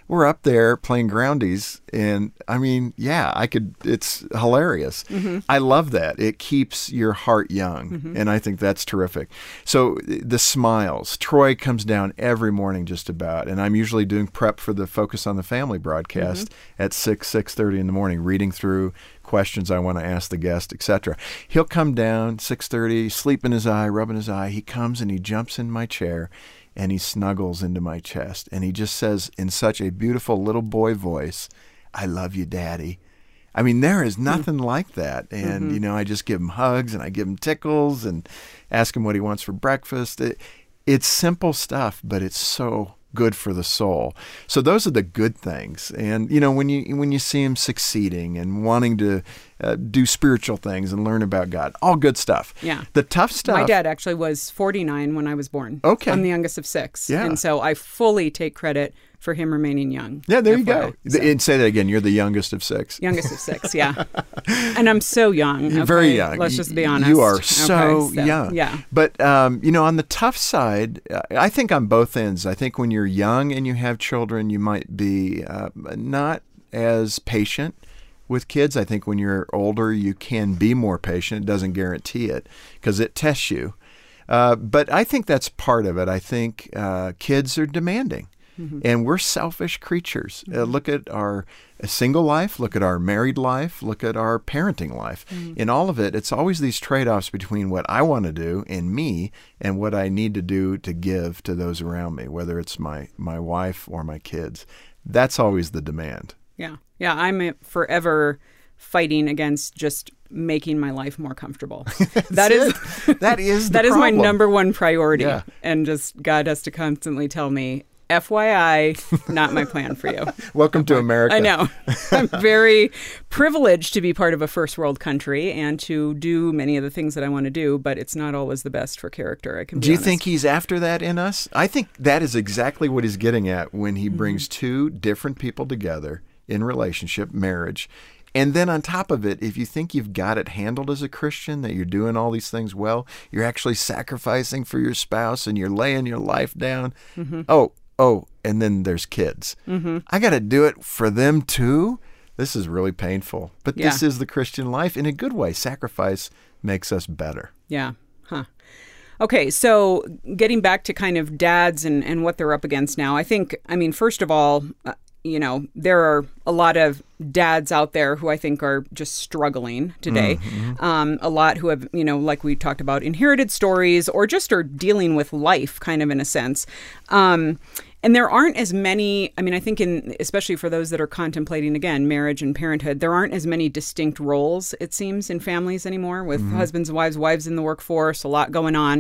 [SPEAKER 1] we're up there playing groundies, and I mean, yeah, I could. It's hilarious. Mm-hmm. I love that. It keeps your heart young, mm-hmm. and I think that's terrific. So the smiles. Troy comes down every morning just about, and I'm usually doing prep for the Focus on the Family broadcast mm-hmm. at six, six thirty in the morning, reading through questions I want to ask the guest, et cetera. He'll come down six thirty, sleep in his eye, rubbing his eye. He comes and he jumps in my chair, and he snuggles into my chest, and he just says in such a beautiful little boy voice, "I love you, Daddy." I mean, there is nothing mm. like that. And, mm-hmm. you know, I just give him hugs, and I give him tickles and ask him what he wants for breakfast. It, it's simple stuff, but it's so good for the soul. So those are the good things. And, you know, when you when you see him succeeding and wanting to uh, do spiritual things and learn about God, all good stuff.
[SPEAKER 2] Yeah.
[SPEAKER 1] The tough stuff.
[SPEAKER 2] My dad actually was forty-nine when I was born.
[SPEAKER 1] Okay.
[SPEAKER 2] I'm the youngest of six.
[SPEAKER 1] Yeah.
[SPEAKER 2] And so I fully take credit for him remaining young.
[SPEAKER 1] Yeah, there
[SPEAKER 2] F Y I.
[SPEAKER 1] you go. So. And say that again. You're the youngest of six.
[SPEAKER 2] Youngest of six, yeah. And I'm so young.
[SPEAKER 1] You're
[SPEAKER 2] okay?
[SPEAKER 1] very young.
[SPEAKER 2] Let's just be honest.
[SPEAKER 1] You are so,
[SPEAKER 2] okay, so
[SPEAKER 1] young.
[SPEAKER 2] Yeah.
[SPEAKER 1] But, um, you know, on the tough side, I think on both ends, I think when you're young and you have children, you might be uh, not as patient with kids. I think when you're older, you can be more patient. It doesn't guarantee it because it tests you. Uh, but I think that's part of it. I think uh, kids are demanding. Mm-hmm. And we're selfish creatures. Mm-hmm. Uh, look at our single life, look at our married life, look at our parenting life. Mm-hmm. In all of it, it's always these trade-offs between what I want to do in me and what I need to do to give to those around me, whether it's my, my wife or my kids. That's always the demand.
[SPEAKER 2] Yeah. Yeah, I'm forever fighting against just making my life more comfortable. That is
[SPEAKER 1] that is the
[SPEAKER 2] that is my
[SPEAKER 1] problem.
[SPEAKER 2] number one priority.
[SPEAKER 1] Yeah.
[SPEAKER 2] And just God has to constantly tell me, F Y I, not my plan for you.
[SPEAKER 1] Welcome to America.
[SPEAKER 2] I know. I'm very privileged to be part of a first world country and to do many of the things that I want to do, but it's not always the best for character. I can be
[SPEAKER 1] Do you
[SPEAKER 2] honest.
[SPEAKER 1] think he's after that in us? I think that is exactly what he's getting at when he mm-hmm. brings two different people together in relationship, marriage. And then on top of it, if you think you've got it handled as a Christian, that you're doing all these things well, you're actually sacrificing for your spouse and you're laying your life down. Mm-hmm. Oh, oh, and then there's kids. Mm-hmm. I got to do it for them too. This is really painful. But
[SPEAKER 2] yeah.
[SPEAKER 1] this is the Christian life in a good way. Sacrifice makes us better.
[SPEAKER 2] Yeah. Huh. Okay, so getting back to kind of dads and, and what they're up against now, I think, I mean, first of all, uh, you know, there are a lot of dads out there who I think are just struggling today. Mm-hmm. Um, a lot who have, you know, like we talked about, inherited stories or just are dealing with life kind of in a sense. Um, and there aren't as many, I mean, I think in, especially for those that are contemplating, again, marriage and parenthood, there aren't as many distinct roles, it seems, in families anymore with mm-hmm. husbands and wives, wives in the workforce, a lot going on.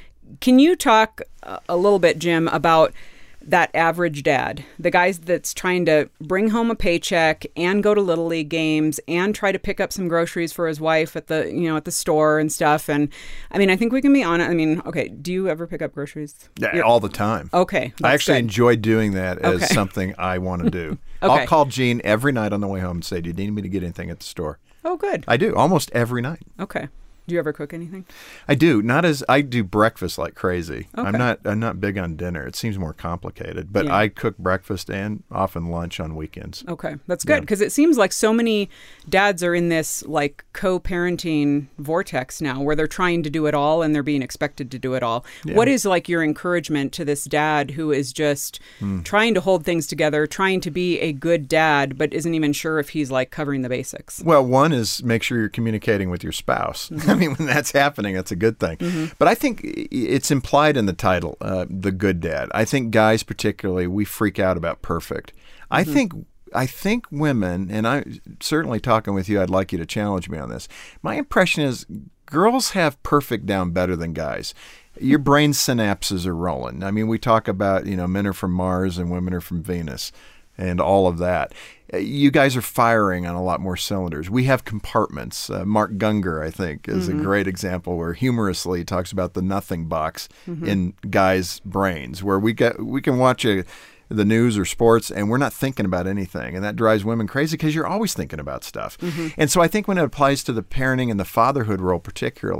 [SPEAKER 2] Can you talk a little bit, Jim, about that average dad, the guy that's trying to bring home a paycheck and go to Little League games and try to pick up some groceries for his wife at the, you know, at the store and stuff. And I mean, I think we can be honest. I mean, okay, do you ever pick up groceries?
[SPEAKER 1] Yeah,
[SPEAKER 2] You're,
[SPEAKER 1] all the time.
[SPEAKER 2] Okay.
[SPEAKER 1] I actually
[SPEAKER 2] good.
[SPEAKER 1] enjoy doing that as
[SPEAKER 2] okay.
[SPEAKER 1] something I want to do.
[SPEAKER 2] Okay.
[SPEAKER 1] I'll call Jean every night on the way home and say, do you need me to get anything at the store?
[SPEAKER 2] Oh, good.
[SPEAKER 1] I do, almost every night.
[SPEAKER 2] Okay. Do you ever cook anything?
[SPEAKER 1] I do. Not as I do breakfast like crazy.
[SPEAKER 2] Okay.
[SPEAKER 1] I'm not I'm not big on dinner. It seems more complicated. But
[SPEAKER 2] Yeah.
[SPEAKER 1] I cook breakfast and often lunch on weekends.
[SPEAKER 2] Okay, that's good
[SPEAKER 1] Yeah.
[SPEAKER 2] because it seems like so many dads are in this like co-parenting vortex now where they're trying to do it all and they're being expected to do it all.
[SPEAKER 1] Yeah.
[SPEAKER 2] What is like your encouragement to this dad who is just
[SPEAKER 1] Hmm.
[SPEAKER 2] trying to hold things together, trying to be a good dad, but isn't even sure if he's like covering the basics?
[SPEAKER 1] Well, one is make sure you're communicating with your spouse.
[SPEAKER 2] Mm-hmm.
[SPEAKER 1] I mean, when that's happening, that's a good thing. Mm-hmm. But I think it's implied in the title, uh, The Good Dad. I think guys particularly, we freak out about perfect. I
[SPEAKER 2] Mm-hmm.
[SPEAKER 1] think I think women, and I'm certainly talking with you, I'd like you to challenge me on this. My impression is girls have perfect down better than guys. Your brain synapses are rolling. I mean, we talk about, you know, men are from Mars and women are from Venus and all of that. You guys are firing on a lot more cylinders. We have compartments. Uh, Mark Gungor, I think, is mm-hmm. a great example where humorously he talks about the nothing box mm-hmm. in guys' brains, where we get we can watch a, the news or sports and we're not thinking about anything. And that drives women crazy because you're always thinking about stuff. Mm-hmm. And so I think when it applies to the parenting and the fatherhood role particularly,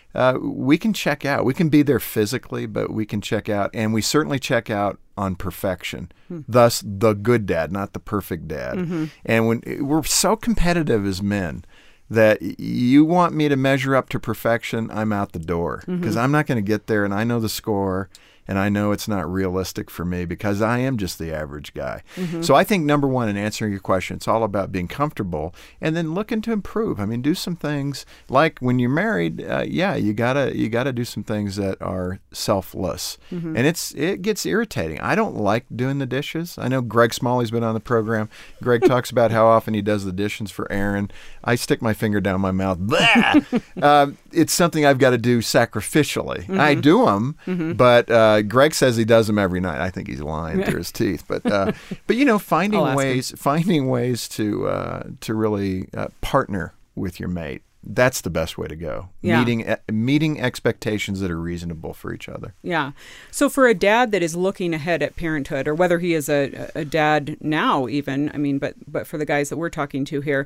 [SPEAKER 1] uh, we can check out. We can be there physically, but we can check out, and we certainly check out on perfection. Hmm. Thus, the good dad, not the perfect dad. Mm-hmm. And when we're so competitive as men that you want me to measure up to perfection, I'm out the door because mm-hmm. I'm not going to get there, and I know the score. And I know it's not realistic for me because I am just the average guy. Mm-hmm. So I think, number one, in answering your question, it's all about being comfortable and then looking to improve. I mean, do some things like when you're married, uh, yeah, you gotta you gotta do some things that are selfless. Mm-hmm. And it's it gets irritating. I don't like doing the dishes. I know Greg Smalley's been on the program. Greg talks about how often he does the dishes for Aaron. I stick my finger down my mouth. uh, it's something I've got to do sacrificially. Mm-hmm. I do them, mm-hmm. but uh, Greg says he does them every night. I think he's lying through his teeth. But uh, but you know, finding ways him. finding ways to uh, to really uh, partner with your mate. That's the best way to go.
[SPEAKER 2] Yeah.
[SPEAKER 1] Meeting uh, meeting expectations that are reasonable for each other.
[SPEAKER 2] Yeah. So for a dad that is looking ahead at parenthood, or whether he is a, a dad now, even I mean, but but for the guys that we're talking to here.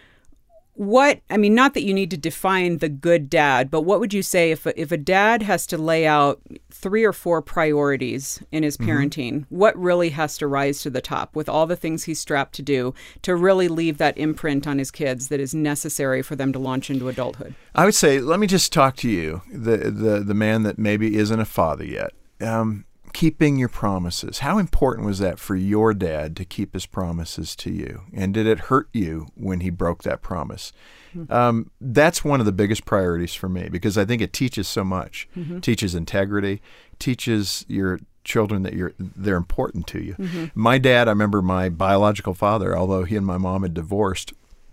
[SPEAKER 2] What, I mean, not that you need to define the good dad, but what would you say if a, if a dad has to lay out three or four priorities in his parenting, mm-hmm. what really has to rise to the top with all the things he's strapped to do to really leave that imprint on his kids that is necessary for them to launch into adulthood?
[SPEAKER 1] I would say, let me just talk to you, the the, the man that maybe isn't a father yet. Um, keeping your promises. How important was that for your dad to keep his promises to you? And did it hurt you when he broke that promise? Mm-hmm. Um, that's one of the biggest priorities for me because I think it teaches so much. Mm-hmm. Teaches integrity, teaches your children that you're they're important to you. Mm-hmm. My dad, I remember my biological father, although he and my mom had divorced,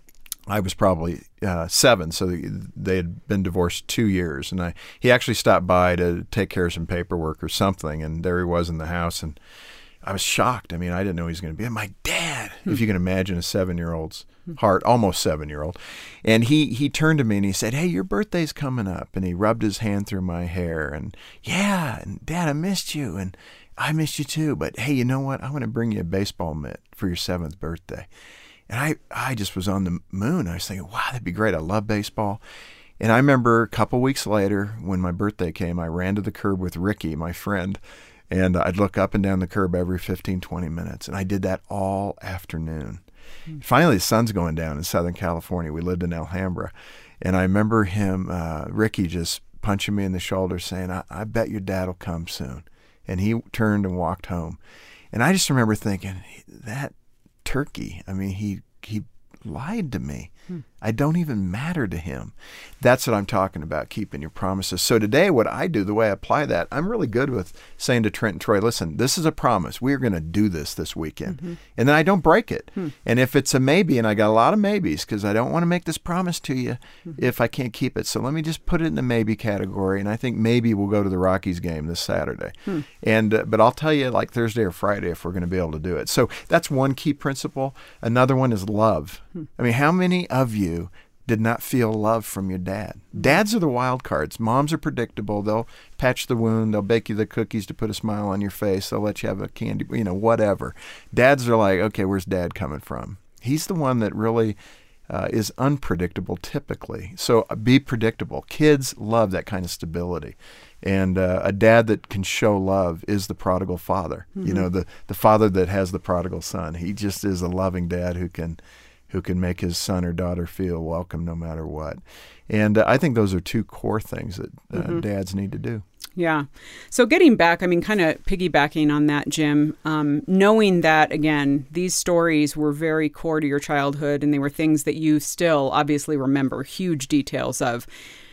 [SPEAKER 1] I was probably uh, seven, so they had been divorced two years, and I he actually stopped by to take care of some paperwork or something, and there he was in the house, and I was shocked. I mean, I didn't know he was going to be my dad, hmm. if you can imagine a seven-year-old's heart, almost seven-year-old. And he, he turned to me and he said, "Hey, your birthday's coming up," and he rubbed his hand through my hair, and yeah, and Dad, I missed you, and I missed you too, but hey, you know what? I'm going to bring you a baseball mitt for your seventh birthday. And I, I just was on the moon. I was thinking, wow, that'd be great. I love baseball. And I remember a couple weeks later when my birthday came, I ran to the curb with Ricky, my friend, and I'd look up and down the curb every fifteen, twenty minutes. And I did that all afternoon. Mm-hmm. Finally, the sun's going down in Southern California. We lived in Alhambra. And I remember him, uh, Ricky, just punching me in the shoulder saying, I, I bet your dad will come soon. And he turned and walked home. And I just remember thinking, that turkey. I mean, he he lied to me. Hmm. I don't even matter to him. That's what I'm talking about, keeping your promises. So today, what I do, the way I apply that, I'm really good with saying to Trent and Troy, listen, this is a promise. We're going to do this this weekend. Mm-hmm. And then I don't break it. Hmm. And if it's a maybe, and I got a lot of maybes because I don't want to make this promise to you mm-hmm. if I can't keep it. So let me just put it in the maybe category. And I think maybe we'll go to the Rockies game this Saturday. Hmm. And uh, but I'll tell you like Thursday or Friday if we're going to be able to do it. So that's one key principle. Another one is love. Hmm. I mean, how many of you did not feel love from your dad? Dads are the wild cards. Moms are predictable. They'll patch the wound. They'll bake you the cookies to put a smile on your face. They'll let you have a candy, you know, whatever. Dads are like, okay, where's Dad coming from? He's the one that really uh, is unpredictable typically. So uh, be predictable. Kids love that kind of stability. And uh, a dad that can show love is the prodigal father. Mm-hmm. You know, the, the father that has the prodigal son. He just is a loving dad who can who can make his son or daughter feel welcome no matter what. And uh, I think those are two core things that uh, mm-hmm. dads need to do.
[SPEAKER 2] Yeah. So getting back, I mean, kind of piggybacking on that, Jim, um, knowing that, again, these stories were very core to your childhood and they were things that you still obviously remember huge details of.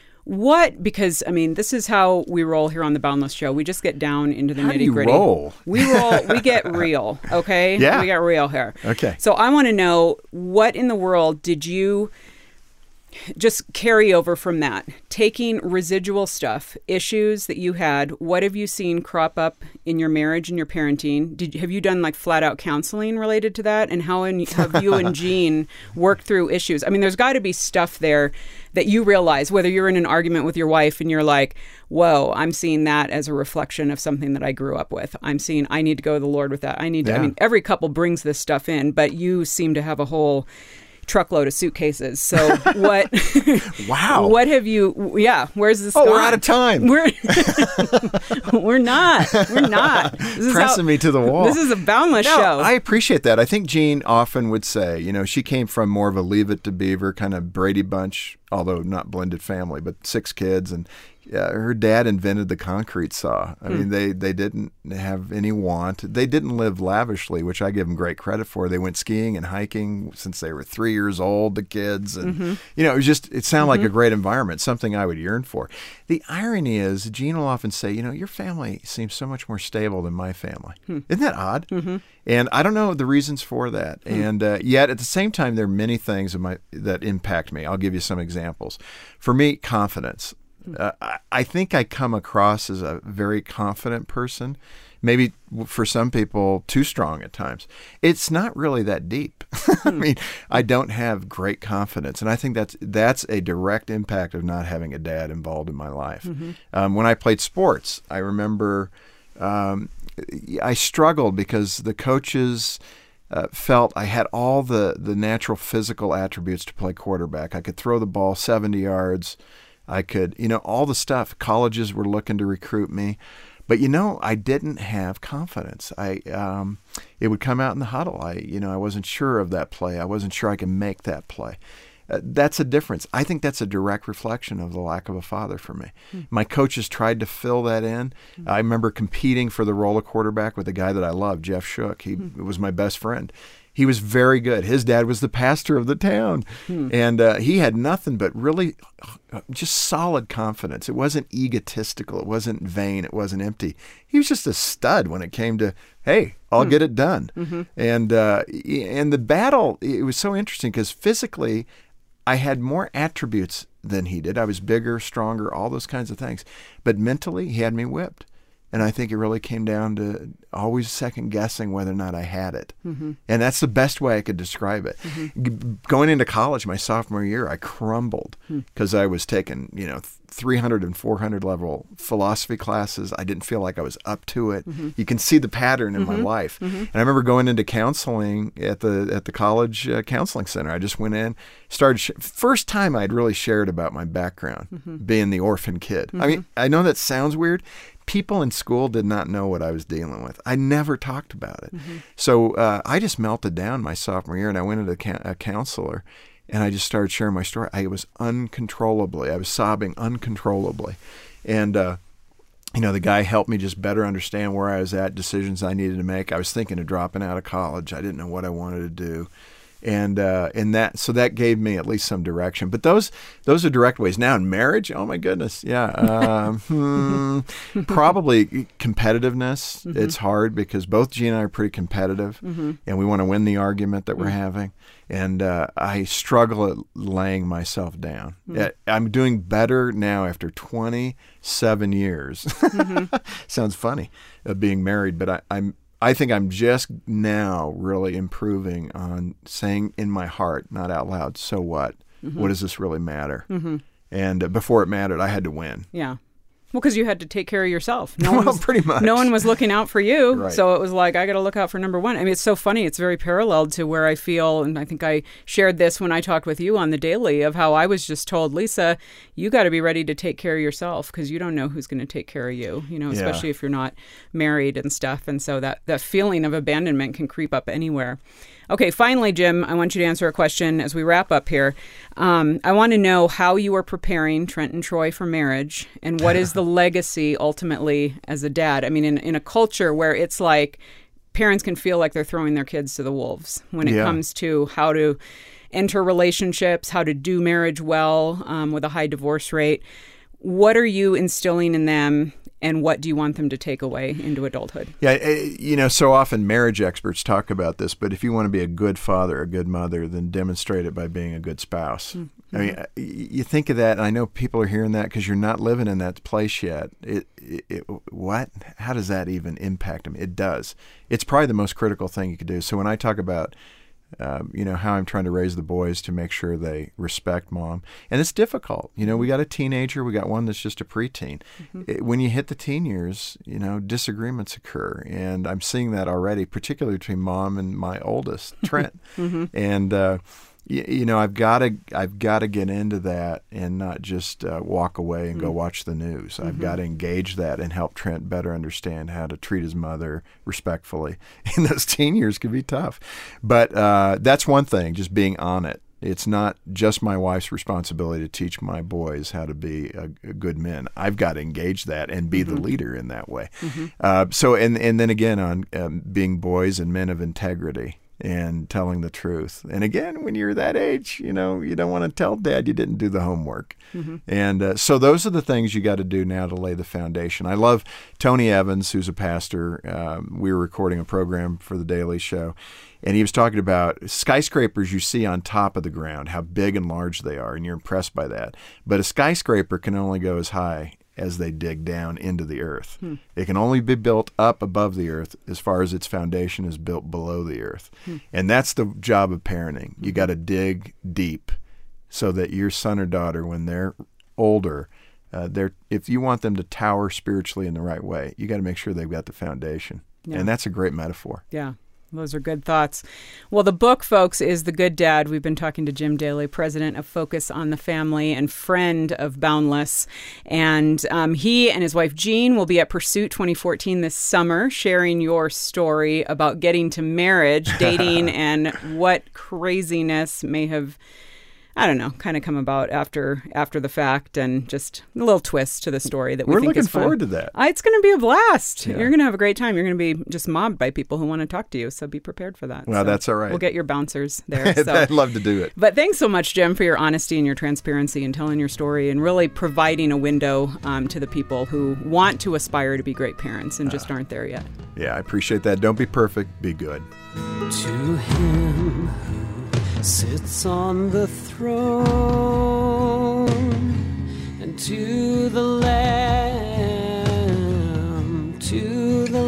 [SPEAKER 2] What, because, I mean, this is how we roll here on the Boundless Show. We just get down into the
[SPEAKER 1] how
[SPEAKER 2] nitty gritty.
[SPEAKER 1] Do you roll?
[SPEAKER 2] We roll, we get real, okay?
[SPEAKER 1] Yeah.
[SPEAKER 2] We get real here.
[SPEAKER 1] Okay.
[SPEAKER 2] So I want to know, what in the world did you just carry over from that? Taking residual stuff, issues that you had, what have you seen crop up in your marriage and your parenting? Did have you done like flat out counseling related to that? And how in, have you and Jean worked through issues? I mean, there's got to be stuff there that you realize, whether you're in an argument with your wife and you're like, whoa, I'm seeing that as a reflection of something that I grew up with. I'm seeing I need to go to the Lord with that. I need to,
[SPEAKER 1] yeah.
[SPEAKER 2] I mean, every couple brings this stuff in, but you seem to have a whole truckload of suitcases. So what?
[SPEAKER 1] Wow.
[SPEAKER 2] What have you? Yeah. Where's this?
[SPEAKER 1] Oh,
[SPEAKER 2] gone?
[SPEAKER 1] we're out of time.
[SPEAKER 2] We're we're not. We're not. This is
[SPEAKER 1] Pressing
[SPEAKER 2] how-
[SPEAKER 1] me to the wall.
[SPEAKER 2] This is a Boundless
[SPEAKER 1] No,
[SPEAKER 2] show.
[SPEAKER 1] I appreciate that. I think Jean often would say, you know, she came from more of a Leave It to Beaver kind of Brady Bunch, although not blended family, but six kids. And uh, her dad invented the concrete saw. I
[SPEAKER 2] Hmm.
[SPEAKER 1] mean, they, they didn't have any want. They didn't live lavishly, which I give them great credit for. They went skiing and hiking since they were three years old, the kids. And,
[SPEAKER 2] Mm-hmm.
[SPEAKER 1] you know, it was just, it sounded like a great environment, something I would yearn for. The irony is, Jean will often say, you know, your family seems so much more stable than my family.
[SPEAKER 2] Hmm.
[SPEAKER 1] Isn't that odd?
[SPEAKER 2] Mm-hmm.
[SPEAKER 1] And I don't know the reasons for that. And uh, yet, at the same time, there are many things that, my, that impact me. I'll give you some examples. For me, confidence. Uh, I, I think I come across as a very confident person. Maybe for some people, too strong at times. It's not really that deep. I mean, I don't have great confidence, and I think that's that's a direct impact of not having a dad involved in my life.
[SPEAKER 2] Mm-hmm.
[SPEAKER 1] Um, when I played sports, I remember um, I struggled because the coaches uh, felt I had all the the natural physical attributes to play quarterback. I could throw the ball seventy yards. I could, you know, all the stuff. Colleges were looking to recruit me. But, you know, I didn't have confidence. I um, it would come out in the huddle. I, you know, I wasn't sure of that play. I wasn't sure I could make that play. Uh, that's a difference. I think that's a direct reflection of the lack of a father for me. Mm. My coaches tried to fill that in. Mm. I remember competing for the role of quarterback with a guy that I loved, Jeff Shook. He mm. was my best friend. He was very good. His dad was the pastor of the town. Hmm. And uh, he had nothing but really just solid confidence. It wasn't egotistical. It wasn't vain. It wasn't empty. He was just a stud when it came to, hey, I'll hmm. get it done. Mm-hmm. And, uh, and the battle, it was so interesting because physically I had more attributes than he did. I was bigger, stronger, all those kinds of things. But mentally, he had me whipped. And I think it really came down to always second guessing whether or not I had it. Mm-hmm. And that's the best way I could describe it. Mm-hmm. G- going into college my sophomore year, I crumbled because mm-hmm. I was taking, you know, three hundred and four hundred level philosophy classes. I didn't feel like I was up to it. Mm-hmm. You can see the pattern in mm-hmm. my life. Mm-hmm. And I remember going into counseling at the at the college uh, counseling center. I just went in, started, sh- first time I'd really shared about my background, mm-hmm. being the orphan kid. Mm-hmm. I mean, I know that sounds weird. People in school did not know what I was dealing with. I never talked about it. Mm-hmm. So uh, I just melted down my sophomore year, and I went into a counselor, and I just started sharing my story. I was uncontrollably, I was sobbing uncontrollably. And, uh, you know, the guy helped me just better understand where I was at, decisions I needed to make. I was thinking of dropping out of college. I didn't know what I wanted to do. And uh, and that so that gave me at least some direction. But those those are direct ways. Now in marriage, oh my goodness, yeah, um, hmm, probably competitiveness. Mm-hmm. It's hard because both Jean and I are pretty competitive, mm-hmm. and we want to win the argument that mm-hmm. we're having. And uh, I struggle at laying myself down. Mm-hmm. I'm doing better now after twenty-seven years. Mm-hmm. Sounds funny, uh, being married, but I, I'm. I think I'm just now really improving on saying in my heart, not out loud, so what? Mm-hmm. What does this really matter? Mm-hmm. And uh, before it mattered, I had to win.
[SPEAKER 2] Yeah. Well, because you had to take care of yourself. No
[SPEAKER 1] well,
[SPEAKER 2] one was,
[SPEAKER 1] pretty much.
[SPEAKER 2] No one was looking out for you.
[SPEAKER 1] Right.
[SPEAKER 2] So it was like, I got to look out for number one. I mean, it's so funny. It's very paralleled to where I feel, and I think I shared this when I talked with you on the daily, of how I was just told, Lisa, you got to be ready to take care of yourself because you don't know who's going to take care of you, you know, especially
[SPEAKER 1] yeah.
[SPEAKER 2] if you're not married and stuff. And so that, that feeling of abandonment can creep up anywhere. Okay, finally, Jim, I want you to answer a question as we wrap up here. Um, I want to know how you are preparing Trent and Troy for marriage, and what is the legacy ultimately as a dad? I mean, in, in a culture where it's like parents can feel like they're throwing their kids to the wolves when it
[SPEAKER 1] yeah.
[SPEAKER 2] comes to how to enter relationships, how to do marriage well um, with a high divorce rate. What are you instilling in them? And what do you want them to take away into adulthood?
[SPEAKER 1] Yeah, you know, so often marriage experts talk about this, but if you want to be a good father, a good mother, then demonstrate it by being a good spouse. Mm-hmm. I mean, you think of that, and I know people are hearing that because you're not living in that place yet. It, it, it, what? How does that even impact them? It does. It's probably the most critical thing you could do. So when I talk about Um, you know, how I'm trying to raise the boys to make sure they respect mom. And it's difficult. You know, we got a teenager. We got one that's just a preteen. Mm-hmm. It, when you hit the teen years, you know, disagreements occur. And I'm seeing that already, particularly between mom and my oldest, Trent. Mm-hmm. And, uh, you, you know, I've got to I've got to get into that and not just uh, walk away and mm. go watch the news. Mm-hmm. I've got to engage that and help Trent better understand how to treat his mother respectfully. And those teen years can be tough, but uh, that's one thing. Just being on it. It's not just my wife's responsibility to teach my boys how to be a, a good men. I've got to engage that and be mm-hmm. the leader in that way. Mm-hmm. Uh, so, and and then again on um, being boys and men of integrity and telling the truth. And again, when you're that age, you know, you don't want to tell dad you didn't do the homework. Mm-hmm. And uh, so those are the things you got to do now to lay the foundation. I love Tony Evans, who's a pastor. Um, we were recording a program for the Daily Show. And he was talking about skyscrapers you see on top of the ground, how big and large they are, and you're impressed by that. But a skyscraper can only go as high as they dig down into the earth. Hmm. It can only be built up above the earth as far as its foundation is built below the earth. Hmm. And that's the job of parenting. You got to dig deep so that your son or daughter, when they're older, uh, they're if you want them to tower spiritually in the right way, you got to make sure they've got the foundation. Yeah. And that's a great metaphor.
[SPEAKER 2] Yeah. Those are good thoughts. Well, the book, folks, is The Good Dad. We've been talking to Jim Daly, president of Focus on the Family and friend of Boundless. And um, he and his wife, Jean, will be at Pursuit twenty fourteen this summer, sharing your story about getting to marriage, dating, and what craziness may have, I don't know, kind of come about after after the fact, and just a little twist to the story that we
[SPEAKER 1] We're
[SPEAKER 2] think
[SPEAKER 1] looking
[SPEAKER 2] is fun.
[SPEAKER 1] forward to that.
[SPEAKER 2] Uh, it's going to be a blast.
[SPEAKER 1] Yeah.
[SPEAKER 2] You're going to have a great time. You're going to be just mobbed by people who want to talk to you, so be prepared for that.
[SPEAKER 1] Well,
[SPEAKER 2] so
[SPEAKER 1] that's all right.
[SPEAKER 2] We'll get your bouncers there. So.
[SPEAKER 1] I'd love to do it.
[SPEAKER 2] But thanks so much, Jim, for your honesty and your transparency and telling your story and really providing a window um, to the people who want to aspire to be great parents and just uh, aren't there yet.
[SPEAKER 1] Yeah, I appreciate that. Don't be perfect. Be good.
[SPEAKER 5] To him who sits on the throne and to the Lamb, to the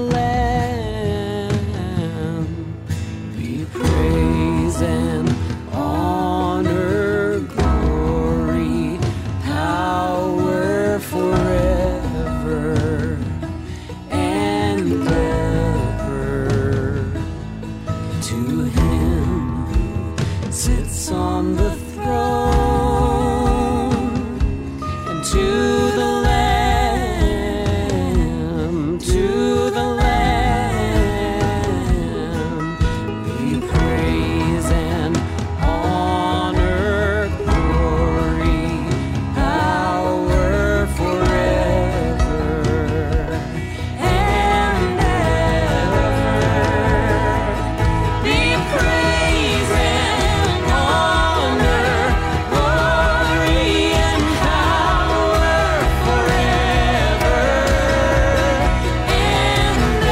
[SPEAKER 5] Lamb be praise and honor, glory, power forever and ever. To him who sits on the throne and to the Lamb, to the Lamb be praise and honor, glory, power forever and ever. Be praise and honor, glory and power forever and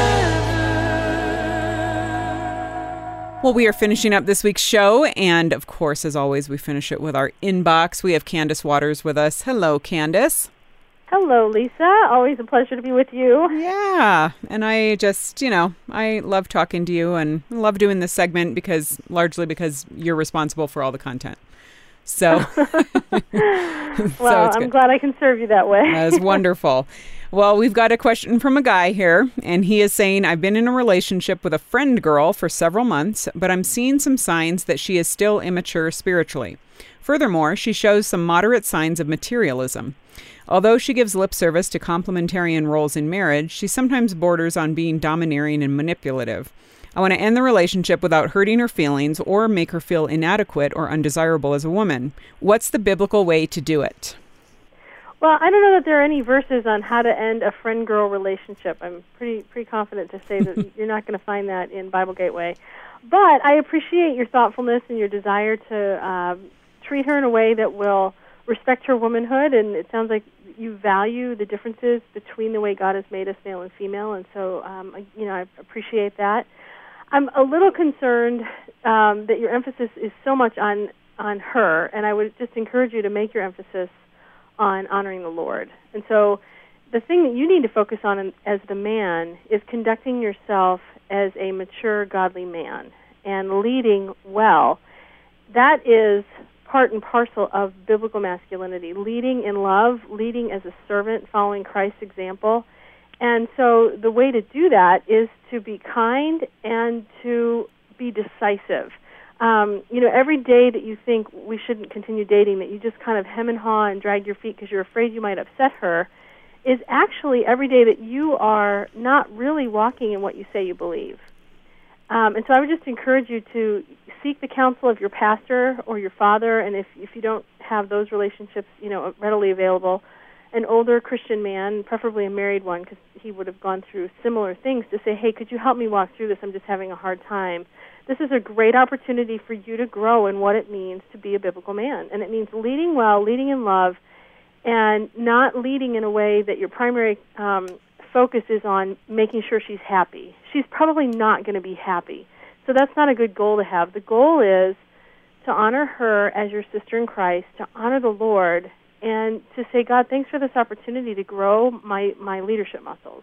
[SPEAKER 5] ever.
[SPEAKER 2] Well, we are finishing up this week's show, and of course, as always, we finish it with our inbox. We have Candace Waters with us. Hello, Candace.
[SPEAKER 6] Hello, Lisa. Always a pleasure to be with you.
[SPEAKER 2] Yeah, and I just, you know, I love talking to you and love doing this segment because, largely because you're responsible for all the content. So, so
[SPEAKER 6] Well,
[SPEAKER 2] it's
[SPEAKER 6] I'm
[SPEAKER 2] good.
[SPEAKER 6] glad I can serve you that way.
[SPEAKER 2] That is wonderful. Well, we've got a question from a guy here, and he is saying, I've been in a relationship with a friend girl for several months, but I'm seeing some signs that she is still immature spiritually. Furthermore, she shows some moderate signs of materialism. Although she gives lip service to complementarian roles in marriage, she sometimes borders on being domineering and manipulative. I want to end the relationship without hurting her feelings or make her feel inadequate or undesirable as a woman. What's the biblical way to do it?
[SPEAKER 6] Well, I don't know that there are any verses on how to end a friend-girl relationship. I'm pretty pretty confident to say that you're not going to find that in Bible Gateway. But I appreciate your thoughtfulness and your desire to uh, treat her in a way that will respect her womanhood, and it sounds like you value the differences between the way God has made us male and female, and so um, you know I appreciate that. I'm a little concerned um, that your emphasis is so much on on her, and I would just encourage you to make your emphasis on honoring the Lord. And so the thing that you need to focus on as the man is conducting yourself as a mature, godly man and leading well. That is part and parcel of biblical masculinity, leading in love, leading as a servant, following Christ's example. And so the way to do that is to be kind and to be decisive. um, you know, every day that you think we shouldn't continue dating, that you just kind of hem and haw and drag your feet because you're afraid you might upset her, is actually every day that you are not really walking in what you say you believe. Um, and so I would just encourage you to seek the counsel of your pastor or your father, and if, if you don't have those relationships, you know, readily available, an older Christian man, preferably a married one, because he would have gone through similar things, to say, hey, could you help me walk through this? I'm just having a hard time. This is a great opportunity for you to grow in what it means to be a biblical man. And it means leading well, leading in love, and not leading in a way that your primary um, focus is on making sure she's happy. She's probably not going to be happy. So that's not a good goal to have. The goal is to honor her as your sister in Christ, to honor the Lord, and to say, God, thanks for this opportunity to grow my, my leadership muscles.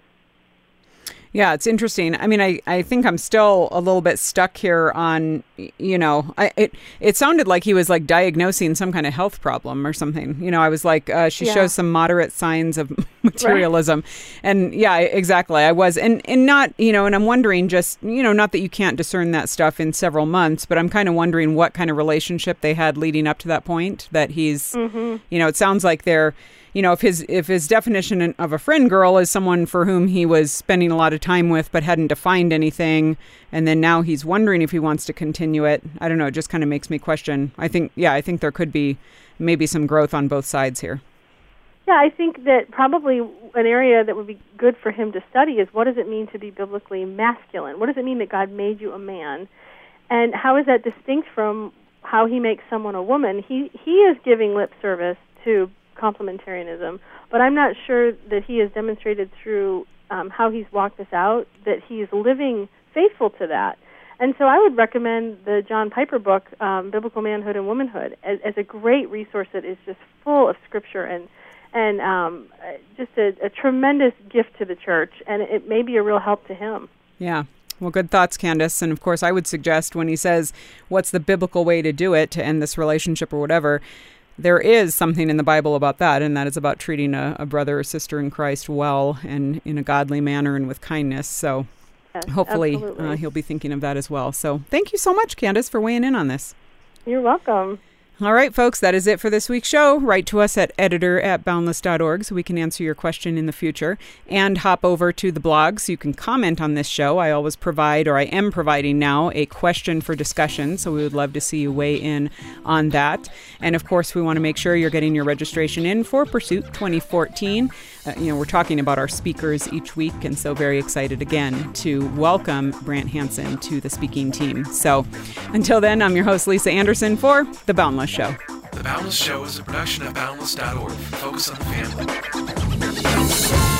[SPEAKER 2] Yeah, it's interesting. I mean, I, I think I'm still a little bit stuck here on, you know, I, it it sounded like he was like diagnosing some kind of health problem or something. You know, I was like, uh, she
[SPEAKER 6] Yeah.
[SPEAKER 2] shows some moderate signs of materialism. Right. And yeah, exactly. I was. And, and not, you know, and I'm wondering just, you know, not that you can't discern that stuff in several months, but I'm kind of wondering what kind of relationship they had leading up to that point that he's,
[SPEAKER 6] Mm-hmm.
[SPEAKER 2] you know, it sounds like they're, you know, if his if his definition of a friend girl is someone for whom he was spending a lot of time with but hadn't defined anything, and then now he's wondering if he wants to continue it, I don't know, it just kind of makes me question. I think, yeah, I think there could be maybe some growth on both sides here.
[SPEAKER 6] Yeah, I think that probably an area that would be good for him to study is what does it mean to be biblically masculine? What does it mean that God made you a man? And how is that distinct from how he makes someone a woman? He he is giving lip service to complementarianism, but I'm not sure that he has demonstrated through um, how he's walked this out that he's living faithful to that. And so I would recommend the John Piper book, um, Biblical Manhood and Womanhood, as, as a great resource that is just full of scripture and and um, just a, a tremendous gift to the church, and it may be a real help to him.
[SPEAKER 2] Yeah. Well, good thoughts, Candace. And of course, I would suggest when he says, what's the biblical way to do it, to end this relationship or whatever, there is something in the Bible about that, and that is about treating a, a brother or sister in Christ well and in a godly manner and with kindness. So
[SPEAKER 6] Yes,
[SPEAKER 2] hopefully
[SPEAKER 6] absolutely.
[SPEAKER 2] uh, he'll be thinking of that as well. So thank you so much, Candace, for weighing in on this.
[SPEAKER 6] You're welcome.
[SPEAKER 2] All right, folks, that is it for this week's show. Write to us at editor at boundless dot org so we can answer your question in the future. And hop over to the blog so you can comment on this show. I always provide, or I am providing now, a question for discussion. So we would love to see you weigh in on that. And of course, we want to make sure you're getting your registration in for Pursuit twenty fourteen. Uh, you know, we're talking about our speakers each week, and so very excited again to welcome Brant Hansen to the speaking team. So until then, I'm your host, Lisa Anderson, for The Boundless Show.
[SPEAKER 7] The Boundless Show is a production of boundless dot org. Focus on the family.